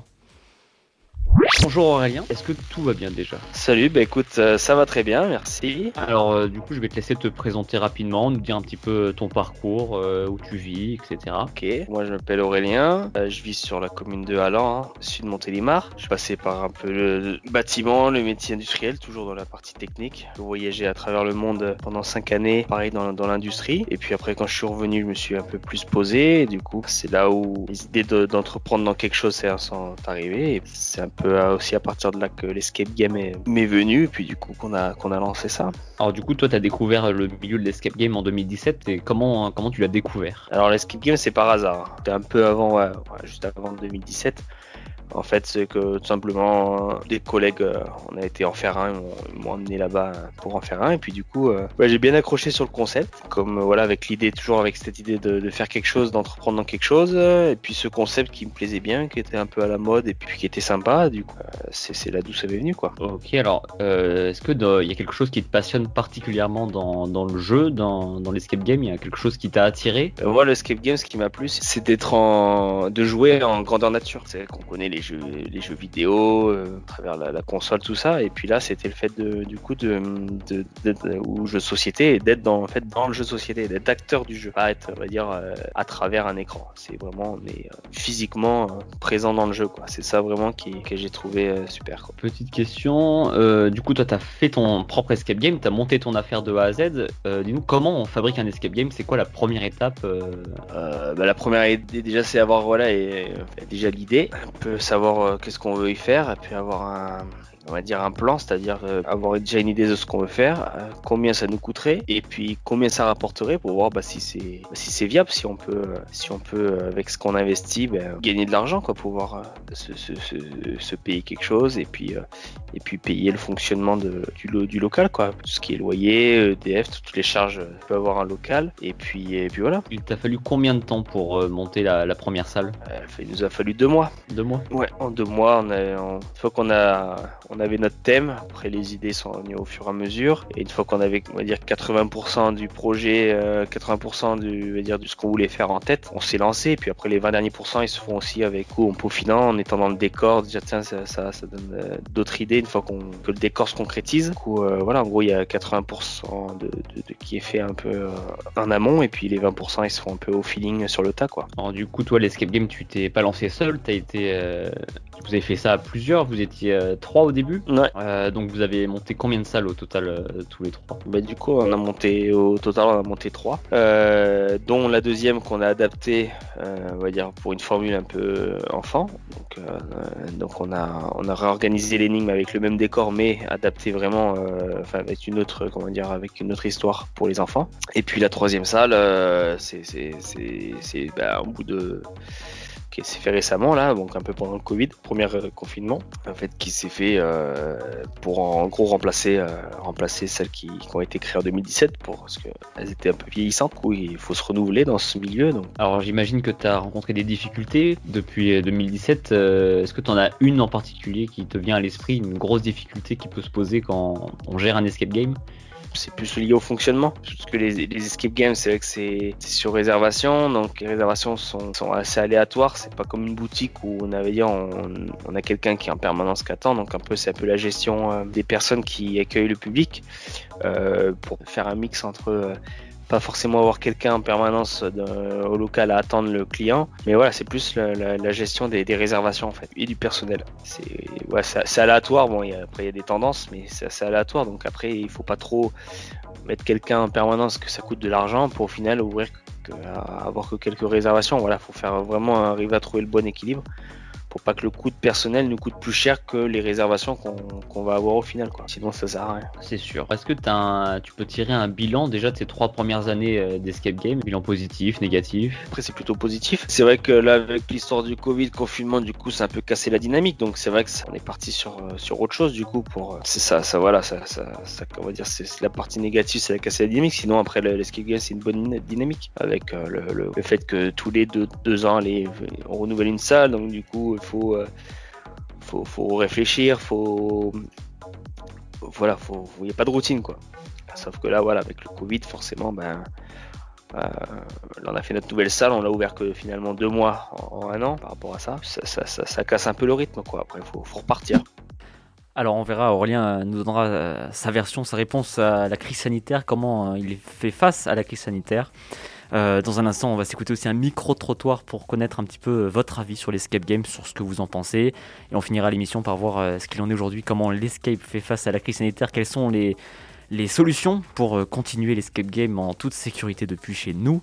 Bonjour Aurélien, est-ce que tout va bien déjà? Salut, bah écoute, euh, ça va très bien, merci. Alors euh, du coup je vais te laisser te présenter rapidement, nous dire un petit peu ton parcours, euh, où tu vis, et cetera. Ok, moi je m'appelle Aurélien, euh, je vis sur la commune de Hallan, hein, sud de Montélimar. Je suis passé par un peu le bâtiment, le métier industriel, toujours dans la partie technique. J'ai voyagé à travers le monde pendant cinq années, pareil dans, dans l'industrie. Et puis après quand je suis revenu, je me suis un peu plus posé. Et du coup c'est là où les idées de, d'entreprendre dans quelque chose sont arrivées. Et c'est un peu aussi à partir de là que l'escape game est, m'est venu, et puis du coup qu'on a, qu'on a lancé ça. Alors du coup toi tu as découvert le milieu de l'escape game en deux mille dix-sept, et comment, comment tu l'as découvert? Alors l'escape game c'est par hasard, c'était un peu avant, ouais, ouais, juste avant deux mille dix-sept. En fait, c'est que tout simplement des collègues, euh, on a été en faire un, ils m'ont, ils m'ont emmené là-bas pour en faire un, et puis du coup, euh, ouais, j'ai bien accroché sur le concept, comme euh, voilà, avec l'idée, toujours avec cette idée de, de faire quelque chose, d'entreprendre dans quelque chose, euh, et puis ce concept qui me plaisait bien, qui était un peu à la mode, et puis qui était sympa, du coup, euh, c'est, c'est là d'où ça m'est venu, quoi. Ok, alors, euh, est-ce que il y a quelque chose qui te passionne particulièrement dans, dans le jeu, dans, dans l'escape game? Il y a quelque chose qui t'a attiré? euh, Moi, l'escape game, ce qui m'a plu, c'est d'être en, de jouer en grandeur nature. C'est qu'on connaît les jeux, les jeux vidéo, euh, à travers la, la console, tout ça. Et puis là, c'était le fait de, du coup, de, de, de, de ou jeu de société, et d'être dans, en fait, dans le jeu de société, d'être acteur du jeu, pas être, on va dire, euh, à travers un écran. C'est vraiment, on est euh, physiquement euh, présent dans le jeu, quoi. C'est ça vraiment qui, que j'ai trouvé euh, super, quoi. Petite question, euh, du coup, toi, t'as fait ton propre escape game, t'as monté ton affaire de A à Z. Euh, dis-nous, comment on fabrique un escape game? C'est quoi la première étape? euh... Euh, bah, la première idée, déjà, c'est avoir, voilà, et, euh, déjà l'idée, un peu savoir euh, qu'est-ce qu'on veut y faire, et puis avoir un, on va dire un plan, c'est-à-dire euh, avoir déjà une idée de ce qu'on veut faire, euh, combien ça nous coûterait, et puis combien ça rapporterait pour voir bah, si c'est bah, si c'est viable, si on peut, euh, si on peut euh, avec ce qu'on investit, bah, gagner de l'argent, quoi, pouvoir euh, se, se, se, se payer quelque chose, et puis euh, et puis payer le fonctionnement de, du, lo, du local, quoi, tout ce qui est loyer, E D F, toutes les charges euh, peut avoir un local, et puis et puis voilà. Il t'a fallu combien de temps pour euh, monter la, la première salle? Euh, il nous a fallu deux mois. Deux mois. Ouais, en deux mois, on a, on, une fois qu'on a, on avait notre thème. Après, les idées sont venues au fur et à mesure. Et une fois qu'on avait, on va dire, quatre-vingts pour cent du projet, euh, quatre-vingts pour cent du, on va dire, de ce qu'on voulait faire en tête, on s'est lancé. Et puis après, les vingt derniers pourcents, ils se font aussi avec coup, en peaufinant, en étant dans le décor. Déjà, tiens, ça, ça, ça donne euh, d'autres idées une fois qu'on, que le décor se concrétise. Du coup, euh, voilà, en gros, il y a quatre-vingts pour cent de, de, de qui est fait un peu euh, en amont. Et puis les vingt pour cent, ils se font un peu au feeling sur le tas, quoi. Alors, du coup, toi, l'escape game, tu t'es pas lancé seul, t'as été, euh, vous avez fait ça à plusieurs, vous étiez euh, trois au début. Ouais. Euh, donc vous avez monté combien de salles au total, euh, tous les trois? Bah du coup, on a monté au total, on a monté trois, euh, dont la deuxième qu'on a adaptée, euh, on va dire pour une formule un peu enfant. Donc, euh, donc on a on a réorganisé l'énigme avec le même décor, mais adapté vraiment, euh, enfin avec une autre, comment dire, avec une autre histoire pour les enfants. Et puis la troisième salle, euh, c'est c'est c'est c'est bah, au bout de qui s'est fait récemment là, donc un peu pendant le Covid, premier euh, confinement, en fait, qui s'est fait euh, pour en gros remplacer euh, remplacer celles qui, qui ont été créées en deux mille dix-sept, pour, parce qu'elles étaient un peu vieillissantes, où il faut se renouveler dans ce milieu. Donc. Alors j'imagine que tu as rencontré des difficultés depuis deux mille dix-sept. Euh, est-ce que tu en as une en particulier qui te vient à l'esprit, une grosse difficulté qui peut se poser quand on gère un escape game? C'est plus lié au fonctionnement, parce que les, les escape games, c'est vrai que c'est, c'est sur réservation, donc les réservations sont, sont assez aléatoires. C'est pas comme une boutique où on avait dit on, on a quelqu'un qui est en permanence qui attend, donc un peu c'est un peu la gestion euh, des personnes qui accueillent le public, euh, pour faire un mix entre euh, pas forcément avoir quelqu'un en permanence au local à attendre le client, mais voilà, c'est plus la, la, la gestion des, des réservations en fait, et du personnel. C'est, ouais, c'est, c'est aléatoire, bon, y a, après il y a des tendances, mais c'est assez aléatoire, donc après il faut pas trop mettre quelqu'un en permanence, que ça coûte de l'argent pour au final ouvrir, que, avoir que quelques réservations. Voilà, faut faire vraiment arriver à trouver le bon équilibre pour pas que le coût de personnel nous coûte plus cher que les réservations qu'on, qu'on va avoir au final, quoi. Sinon ça sert à rien. C'est sûr. Est-ce que t'as un... tu peux tirer un bilan déjà de ces trois premières années euh, d'Escape Game? Bilan positif, négatif? Après c'est plutôt positif. C'est vrai que là avec l'histoire du Covid, confinement, du coup ça a un peu cassé la dynamique. Donc c'est vrai que ça, on est parti sur euh, sur autre chose du coup pour euh, c'est ça ça voilà ça ça, ça on va dire c'est, c'est la partie négative, c'est la casser la dynamique. Sinon après le, l'escape game c'est une bonne dynamique avec euh, le, le, le fait que tous les deux, deux ans les, on renouvelle une salle, donc du coup il faut euh, faut faut réfléchir, faut voilà faut il n'y a pas de routine quoi. Sauf que là voilà avec le Covid forcément ben Euh, là on a fait notre nouvelle salle, on l'a ouvert que finalement deux mois en, en un an par rapport à ça. Ça, ça, ça, ça casse un peu le rythme quoi. Après il faut, faut repartir. Alors on verra, Aurélien nous donnera euh, sa version, sa réponse à la crise sanitaire, comment euh, il fait face à la crise sanitaire. Euh, dans un instant, on va s'écouter aussi un micro-trottoir pour connaître un petit peu euh, votre avis sur l'escape game, sur ce que vous en pensez. Et on finira l'émission par voir euh, ce qu'il en est aujourd'hui, comment l'escape fait face à la crise sanitaire, quelles sont les, les solutions pour euh, continuer l'escape game en toute sécurité depuis chez nous.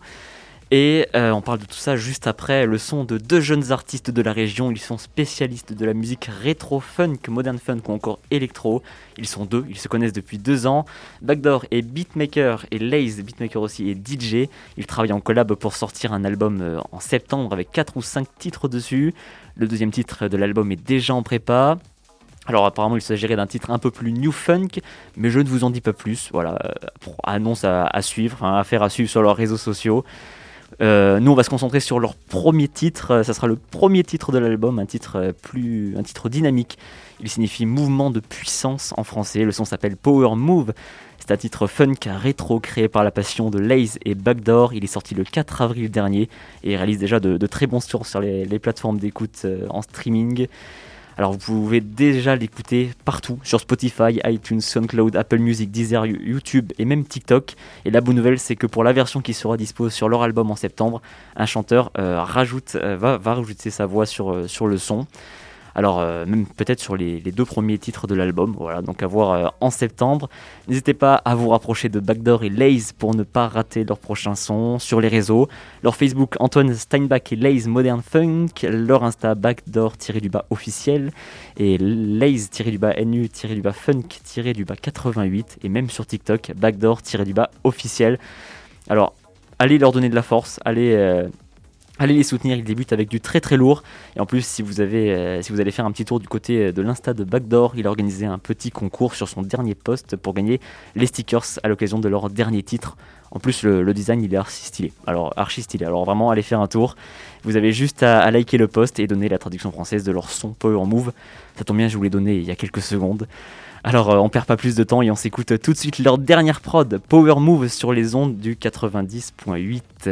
Et euh, on parle de tout ça juste après le son de deux jeunes artistes de la région. Ils sont spécialistes de la musique rétro funk, modern funk ou encore électro. Ils sont deux, ils se connaissent depuis deux ans. Backdoor est beatmaker et Laze, beatmaker aussi, et D J. Ils travaillent en collab pour sortir un album euh, en septembre avec quatre ou cinq titres dessus. Le deuxième titre de l'album est déjà en prépa. Alors apparemment il s'agirait d'un titre un peu plus new funk, mais je ne vous en dis pas plus. Voilà, euh, annonce à, à suivre, hein, affaire à suivre sur leurs réseaux sociaux. Euh, nous on va se concentrer sur leur premier titre, euh, ça sera le premier titre de l'album, un titre euh, plus, un titre dynamique. Il signifie mouvement de puissance en français. Le son s'appelle Power Move. C'est un titre funk rétro créé par la passion de Laze et Backdoor. Il est sorti le quatre avril dernier et il réalise déjà de, de très bons scores sur les, les plateformes d'écoute euh, en streaming. Alors vous pouvez déjà l'écouter partout, sur Spotify, iTunes, SoundCloud, Apple Music, Deezer, YouTube et même TikTok. Et la bonne nouvelle, c'est que pour la version qui sera dispo sur leur album en septembre, un chanteur euh, rajoute, euh, va, va rajouter sa voix sur, euh, sur le son. Alors euh, même peut-être sur les, les deux premiers titres de l'album, voilà, donc à voir euh, en septembre. N'hésitez pas à vous rapprocher de Backdoor et Laze pour ne pas rater leurs prochains sons sur les réseaux. Leur Facebook, Antoine Steinbach et Laze Modern Funk. Leur Insta, Backdoor-du-bas officiel. Et Laze-du-bas nu-du-bas funk-du-bas quatre-vingt-huit. Et même sur TikTok, Backdoor-du-bas officiel. Alors, allez leur donner de la force, allez... Euh, Allez les soutenir, ils débutent avec du très très lourd. Et en plus, si vous, avez, euh, si vous allez faire un petit tour du côté de l'Insta de Backdoor, il a organisé un petit concours sur son dernier post pour gagner les stickers à l'occasion de leur dernier titre. En plus, le, le design, il est archi stylé. Alors, archi stylé. Alors vraiment, allez faire un tour. Vous avez juste à, à liker le post et donner la traduction française de leur son Power Move. Ça tombe bien, je vous l'ai donné il y a quelques secondes. Alors, euh, on perd pas plus de temps et on s'écoute tout de suite leur dernière prod, Power Move, sur les ondes du quatre-vingt-dix point huit.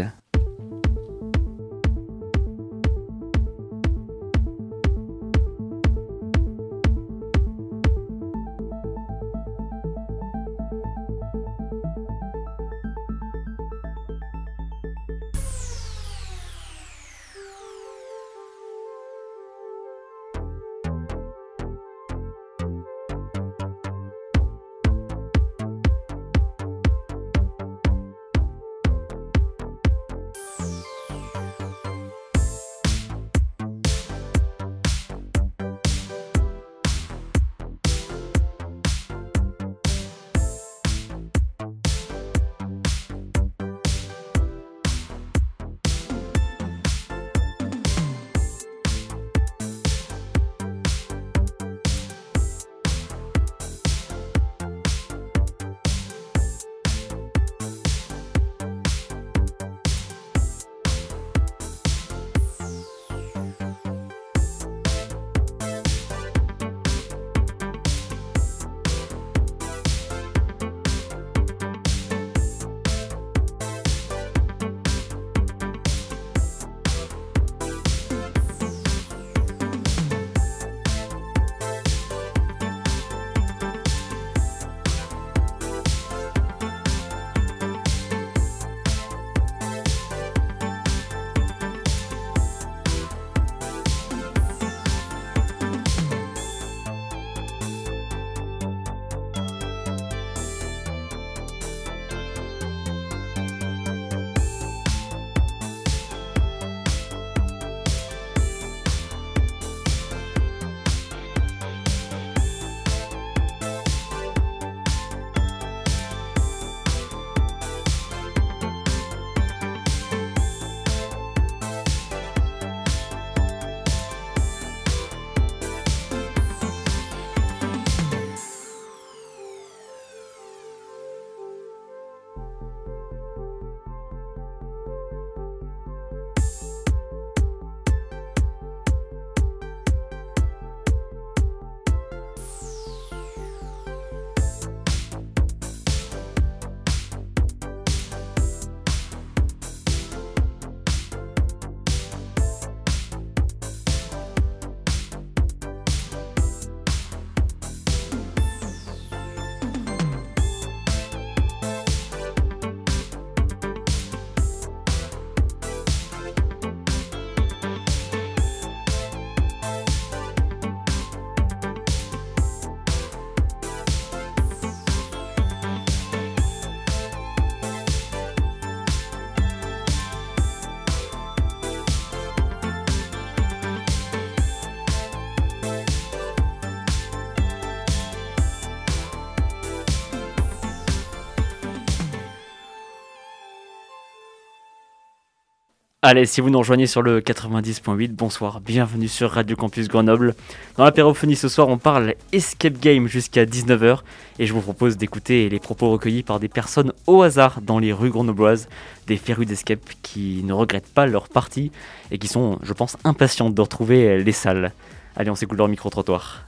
Allez, si vous nous rejoignez sur le quatre-vingt-dix point huit, bonsoir, bienvenue sur Radio Campus Grenoble. Dans l'apérophonie ce soir, on parle escape game jusqu'à dix-neuf heures et je vous propose d'écouter les propos recueillis par des personnes au hasard dans les rues grenobloises, des férus d'escape qui ne regrettent pas leur partie et qui sont, je pense, impatientes de retrouver les salles. Allez, on s'écoute leur micro-trottoir.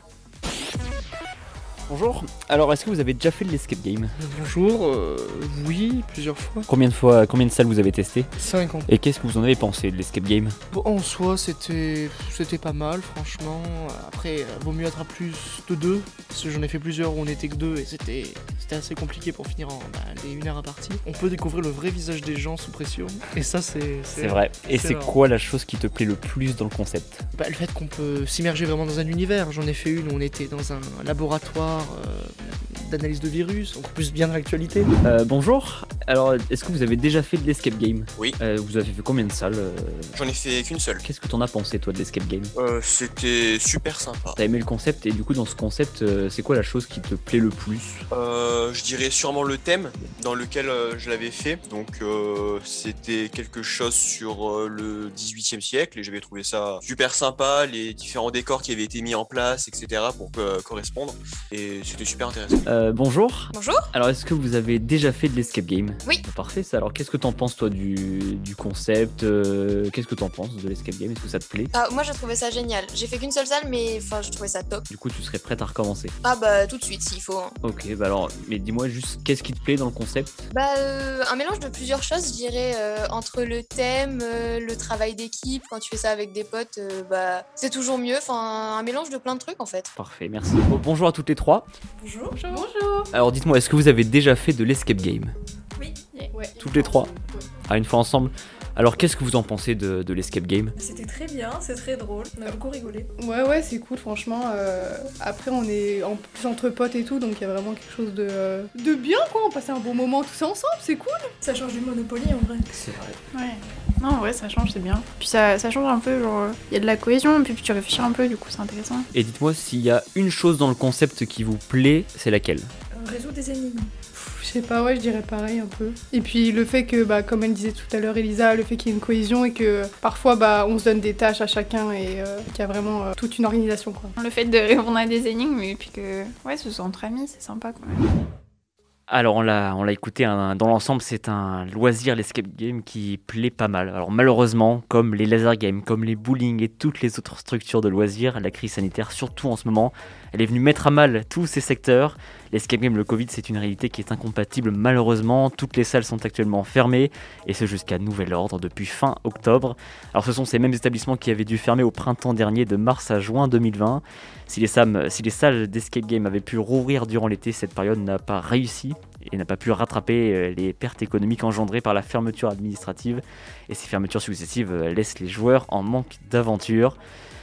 Bonjour, alors est-ce que vous avez déjà fait de l'escape game ? Bonjour, euh, oui, plusieurs fois. Combien de fois, combien de salles vous avez testé ? cinquante. Et qu'est-ce que vous en avez pensé de l'escape game ? Bon, en soi, c'était c'était pas mal, franchement. Après, euh, vaut mieux être à plus de deux, parce que j'en ai fait plusieurs où on était que deux et c'était c'était assez compliqué pour finir en bah, les une heure à partie. On peut découvrir le vrai visage des gens sous pression, et ça, c'est... C'est vrai. Et c'est, c'est quoi la chose qui te plaît le plus dans le concept ? Bah, le fait qu'on peut s'immerger vraiment dans un univers. J'en ai fait une où on était dans un laboratoire euh, d'analyse de virus, donc plus bien dans l'actualité. Euh, bonjour, alors est-ce que vous avez déjà fait de l'escape game ? Oui. Euh, vous avez fait combien de salles ? euh... J'en ai fait qu'une seule. Qu'est-ce que t'en as pensé toi de l'escape game ? euh, C'était super sympa. T'as aimé le concept et du coup dans ce concept, euh, c'est quoi la chose qui te plaît le plus ? euh, Je dirais sûrement le thème dans lequel euh, je l'avais fait. Donc euh, c'était quelque chose sur euh, le dix-huitième siècle et j'avais trouvé ça super sympa, les différents décors qui avaient été mis en place, et cetera pour euh, correspondre. Et c'était super intéressant. Euh, bonjour. Bonjour. Alors est-ce que vous avez déjà fait de l'escape game ? Oui. Parfait ça. Alors qu'est-ce que t'en penses toi du, du concept euh, Qu'est-ce que t'en penses de l'escape game ? Est-ce que ça te plaît ? Ah, moi, je trouvais ça génial. J'ai fait qu'une seule salle, mais enfin, je trouvais ça top. Du coup, tu serais prête à recommencer ? Ah bah tout de suite s'il faut. Hein. Ok, bah alors, mais dis-moi juste, qu'est-ce qui te plaît dans le concept ? Bah euh, un mélange de plusieurs choses, je dirais, euh, entre le thème, euh, le travail d'équipe. Quand tu fais ça avec des potes, euh, bah c'est toujours mieux. Enfin, un mélange de plein de trucs en fait. Parfait, merci. Bon, bonjour à toutes les trois. Bonjour. Bonjour. Alors dites-moi, est-ce que vous avez déjà fait de l'escape game ? Oui. Ouais. Toutes les trois ? Ah, une fois ensemble ? Alors qu'est-ce que vous en pensez de, de l'escape game ? C'était très bien, c'est très drôle, on a beaucoup rigolé. Ouais ouais c'est cool franchement, euh, après on est en plus entre potes et tout donc il y a vraiment quelque chose de, euh, de bien quoi, on passe un bon moment tous ensemble, c'est cool. Ça change du Monopoly en vrai. C'est vrai. Ouais, non ouais ça change, c'est bien. Puis ça, ça change un peu, genre il y a de la cohésion, puis tu réfléchis un peu du coup c'est intéressant. Et dites-moi s'il y a une chose dans le concept qui vous plaît, c'est laquelle ? Résoudre des énigmes. Je sais pas, ouais, je dirais pareil un peu. Et puis le fait que, bah, comme elle disait tout à l'heure, Elisa, le fait qu'il y ait une cohésion et que parfois, bah, on se donne des tâches à chacun et euh, qu'il y a vraiment euh, toute une organisation, quoi. Le fait de répondre à des énigmes et puis que, ouais, ce soit entre amis, c'est sympa quand même. Alors on l'a, on l'a écouté, hein, dans l'ensemble c'est un loisir, l'escape game, qui plaît pas mal. Alors malheureusement, comme les laser games, comme les bowling et toutes les autres structures de loisirs, la crise sanitaire, surtout en ce moment, elle est venue mettre à mal tous ces secteurs. L'escape game, le Covid, c'est une réalité qui est incompatible malheureusement. Toutes les salles sont actuellement fermées, et ce jusqu'à nouvel ordre depuis fin octobre. Alors ce sont ces mêmes établissements qui avaient dû fermer au printemps dernier, de mars à juin deux mille vingt. Si les, sam- si les salles d'escape game avaient pu rouvrir durant l'été, cette période n'a pas réussi et n'a pas pu rattraper les pertes économiques engendrées par la fermeture administrative. Et ces fermetures successives laissent les joueurs en manque d'aventure.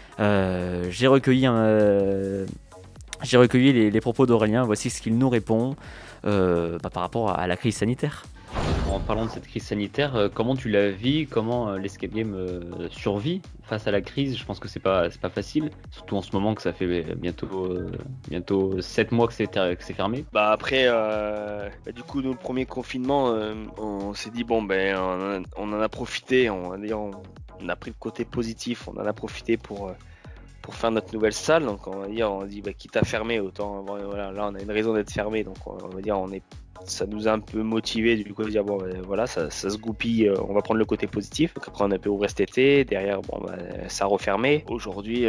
Euh, j'ai recueilli, euh, j'ai recueilli les, les propos d'Aurélien. Voici ce qu'il nous répond euh, bah, par rapport à la crise sanitaire. En parlant de cette crise sanitaire, euh, comment tu la vis ? Comment euh, l'escape game euh, survit face à la crise ? Je pense que c'est pas c'est pas facile, surtout en ce moment que ça fait bientôt euh, bientôt sept mois que c'est que c'est fermé. Bah après, euh, bah du coup, nous, le premier confinement, euh, on s'est dit bon ben on, on en a profité, on, on, on a pris le côté positif, on en a profité pour euh, pour faire notre nouvelle salle. Donc on va dire, on dit bah quitte à fermer, autant voilà, là on a une raison d'être fermé, donc on, on va dire on est ça nous a un peu motivé du coup de dire bon ben, voilà ça, ça se goupille, on va prendre le côté positif. Donc après on a pu ouvrir cet été, derrière bon ben, ça a refermé. Aujourd'hui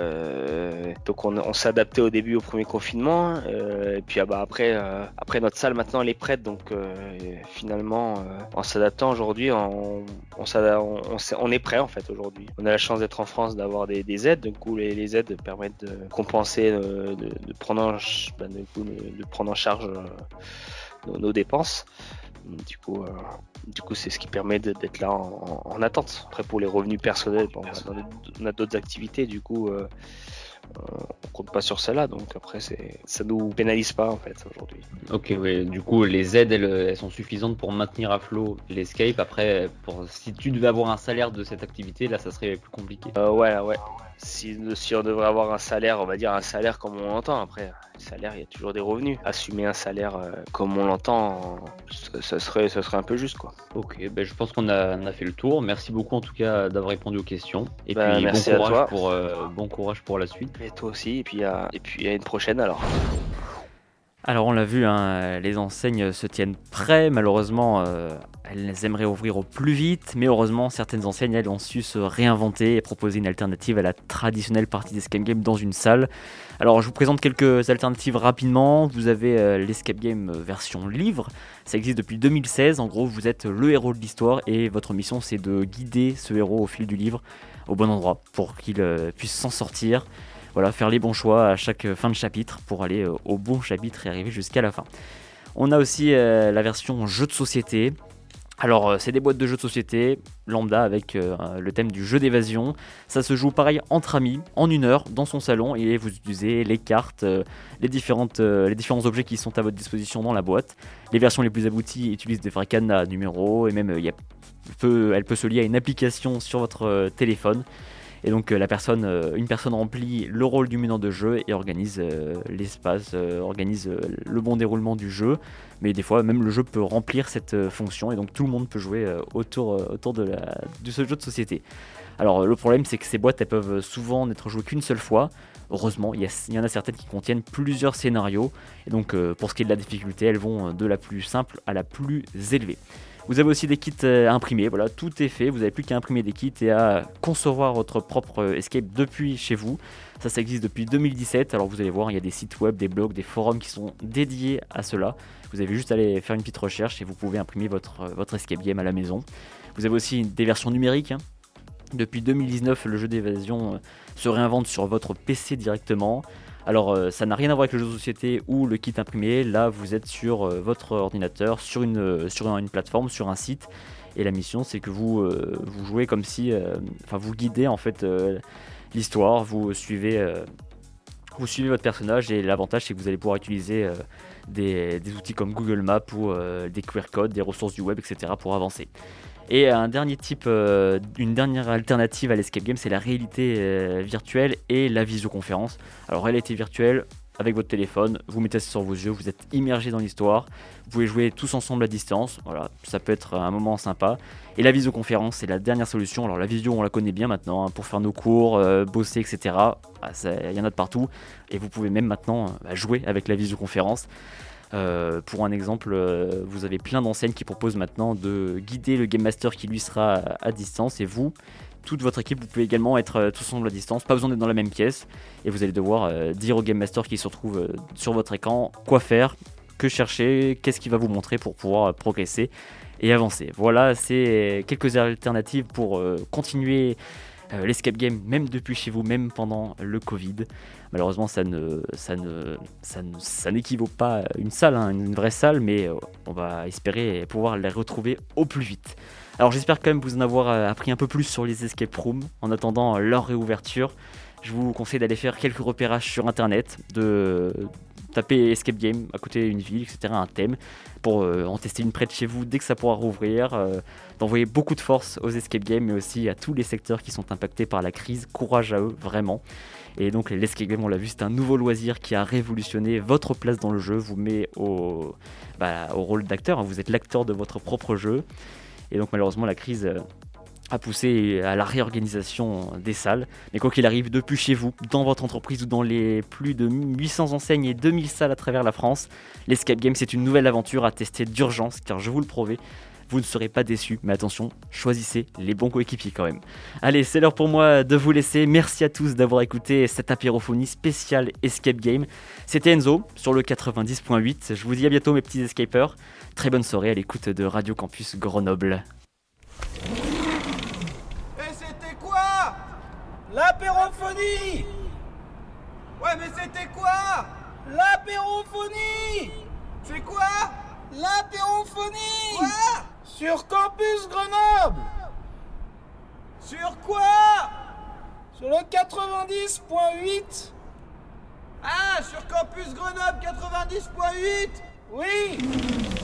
euh, donc on, on s'est adapté au début au premier confinement euh, et puis ah bah après euh, après notre salle maintenant elle est prête, donc euh, finalement euh, en s'adaptant aujourd'hui on, on, on, on, on est prêt en fait aujourd'hui. On a la chance d'être en France, d'avoir des, des aides, du coup les, les aides permettent de compenser, de, de, de prendre en, ben, de, coup, de, de prendre en charge euh, Nos, nos dépenses. Du coup, euh, du coup, c'est ce qui permet de, d'être là en, en, en attente. Après, pour les revenus personnels, bon, on a d'autres activités. Du coup, euh, on compte pas sur celle-là, donc après c'est ça nous pénalise pas en fait aujourd'hui. Ok, ouais. Du coup, les aides, elles, elles sont suffisantes pour maintenir à flot l'escape. Après, pour, si tu devais avoir un salaire de cette activité, là, ça serait plus compliqué. Euh, ouais, ouais. Si, si on devrait avoir un salaire, on va dire un salaire comme on l'entend. Après, le salaire, il y a toujours des revenus. Assumer un salaire euh, comme on l'entend, ça, ça serait, ça serait un peu juste, quoi. Ok, ben je pense qu'on a, on a fait le tour. Merci beaucoup en tout cas d'avoir répondu aux questions. Et bah, puis merci bon courage à toi. pour euh, bon courage pour la suite. Et toi aussi. Et puis à, et puis à une prochaine alors. Alors on l'a vu, hein, les enseignes se tiennent prêts, malheureusement euh, elles aimeraient ouvrir au plus vite, mais heureusement certaines enseignes elles ont su se réinventer et proposer une alternative à la traditionnelle partie d'escape game dans une salle. Alors je vous présente quelques alternatives rapidement. Vous avez euh, l'escape game version livre, ça existe depuis deux mille seize, en gros vous êtes le héros de l'histoire et votre mission c'est de guider ce héros au fil du livre au bon endroit pour qu'il euh, puisse s'en sortir. Voilà, faire les bons choix à chaque fin de chapitre pour aller euh, au bon chapitre et arriver jusqu'à la fin. On a aussi euh, la version jeu de société. Alors, euh, c'est des boîtes de jeux de société lambda avec euh, le thème du jeu d'évasion. Ça se joue pareil entre amis, en une heure, dans son salon, et vous utilisez les cartes, euh, les, différentes, euh, les différents objets qui sont à votre disposition dans la boîte. Les versions les plus abouties utilisent des vrais cadenas numéros, et même euh, y a, peut, elle peut se lier à une application sur votre euh, téléphone. Et donc euh, la personne, euh, une personne remplit le rôle du meneur de jeu et organise euh, l'espace, euh, organise euh, le bon déroulement du jeu. Mais des fois, même le jeu peut remplir cette euh, fonction et donc tout le monde peut jouer euh, autour, euh, autour de, la, de ce jeu de société. Alors euh, le problème, c'est que ces boîtes, elles peuvent souvent n'être jouées qu'une seule fois. Heureusement, il y, a, il y en a certaines qui contiennent plusieurs scénarios. Et donc euh, pour ce qui est de la difficulté, elles vont de la plus simple à la plus élevée. Vous avez aussi des kits à imprimer, voilà, tout est fait, vous n'avez plus qu'à imprimer des kits et à concevoir votre propre escape depuis chez vous. Ça, ça existe depuis deux mille dix-sept, alors vous allez voir, il y a des sites web, des blogs, des forums qui sont dédiés à cela. Vous avez juste à aller faire une petite recherche et vous pouvez imprimer votre, votre escape game à la maison. Vous avez aussi des versions numériques. Hein. Depuis deux mille dix-neuf, le jeu d'évasion se réinvente sur votre P C directement. Alors euh, ça n'a rien à voir avec le jeu de société ou le kit imprimé, là vous êtes sur euh, votre ordinateur, sur, une, euh, sur une plateforme, sur un site, et la mission c'est que vous, euh, vous jouez comme si, enfin euh, vous guidez en fait euh, l'histoire, vous suivez, euh, vous suivez votre personnage, et l'avantage c'est que vous allez pouvoir utiliser euh, des, des outils comme Google Maps ou euh, des Q R codes, des ressources du web, et cetera pour avancer. Et un dernier type, euh, une dernière alternative à l'escape game, c'est la réalité euh, virtuelle et la visioconférence. Alors réalité virtuelle, avec votre téléphone, vous mettez ça sur vos yeux, vous êtes immergé dans l'histoire, vous pouvez jouer tous ensemble à distance, voilà, ça peut être un moment sympa. Et la visioconférence, c'est la dernière solution. Alors la visio, on la connaît bien maintenant, hein, pour faire nos cours, euh, bosser, et cetera. Ah, il y en a de partout, et vous pouvez même maintenant bah, jouer avec la visioconférence. Euh, pour un exemple, euh, vous avez plein d'enseignes qui proposent maintenant de guider le Game Master qui lui sera à, à distance, et vous, toute votre équipe, vous pouvez également être euh, tous ensemble à distance, pas besoin d'être dans la même pièce, et vous allez devoir euh, dire au Game Master qui se retrouve euh, sur votre écran quoi faire, que chercher, qu'est-ce qu'il va vous montrer pour pouvoir euh, progresser et avancer. Voilà, c'est quelques alternatives pour euh, continuer Euh, l'escape game, même depuis chez vous, même pendant le Covid. Malheureusement, ça ne, ça ne, ça ne, ça n'équivaut pas à une salle, hein, une vraie salle, mais euh, on va espérer pouvoir les retrouver au plus vite. Alors, j'espère quand même vous en avoir appris un peu plus sur les escape rooms en attendant leur réouverture. Je vous conseille d'aller faire quelques repérages sur internet, de taper escape game à côté d'une ville, et cetera, un thème, pour euh, en tester une près de chez vous dès que ça pourra rouvrir, euh, d'envoyer beaucoup de force aux escape games, mais aussi à tous les secteurs qui sont impactés par la crise. Courage à eux, vraiment. Et donc l'escape game, on l'a vu, c'est un nouveau loisir qui a révolutionné votre place dans le jeu, vous met au, bah, au rôle d'acteur, hein, vous êtes l'acteur de votre propre jeu. Et donc malheureusement la crise euh, a poussé à la réorganisation des salles. Mais quoi qu'il arrive, depuis chez vous, dans votre entreprise ou dans les plus de huit cents enseignes et deux mille salles à travers la France, l'escape game c'est une nouvelle aventure à tester d'urgence, car je vous le promets, vous ne serez pas déçus. Mais attention, choisissez les bons coéquipiers quand même. Allez, c'est l'heure pour moi de vous laisser. Merci à tous d'avoir écouté cette apérophonie spéciale Escape Game. C'était Enzo sur le quatre-vingt-dix point huit. Je vous dis à bientôt mes petits escapers. Très bonne soirée à l'écoute de Radio Campus Grenoble. L'apérophonie! Ouais, mais c'était quoi? L'apérophonie! C'est quoi? L'apérophonie! Quoi? Sur Campus Grenoble! Sur quoi? Sur le quatre-vingt-dix point huit Ah, sur Campus Grenoble quatre-vingt-dix point huit. Oui.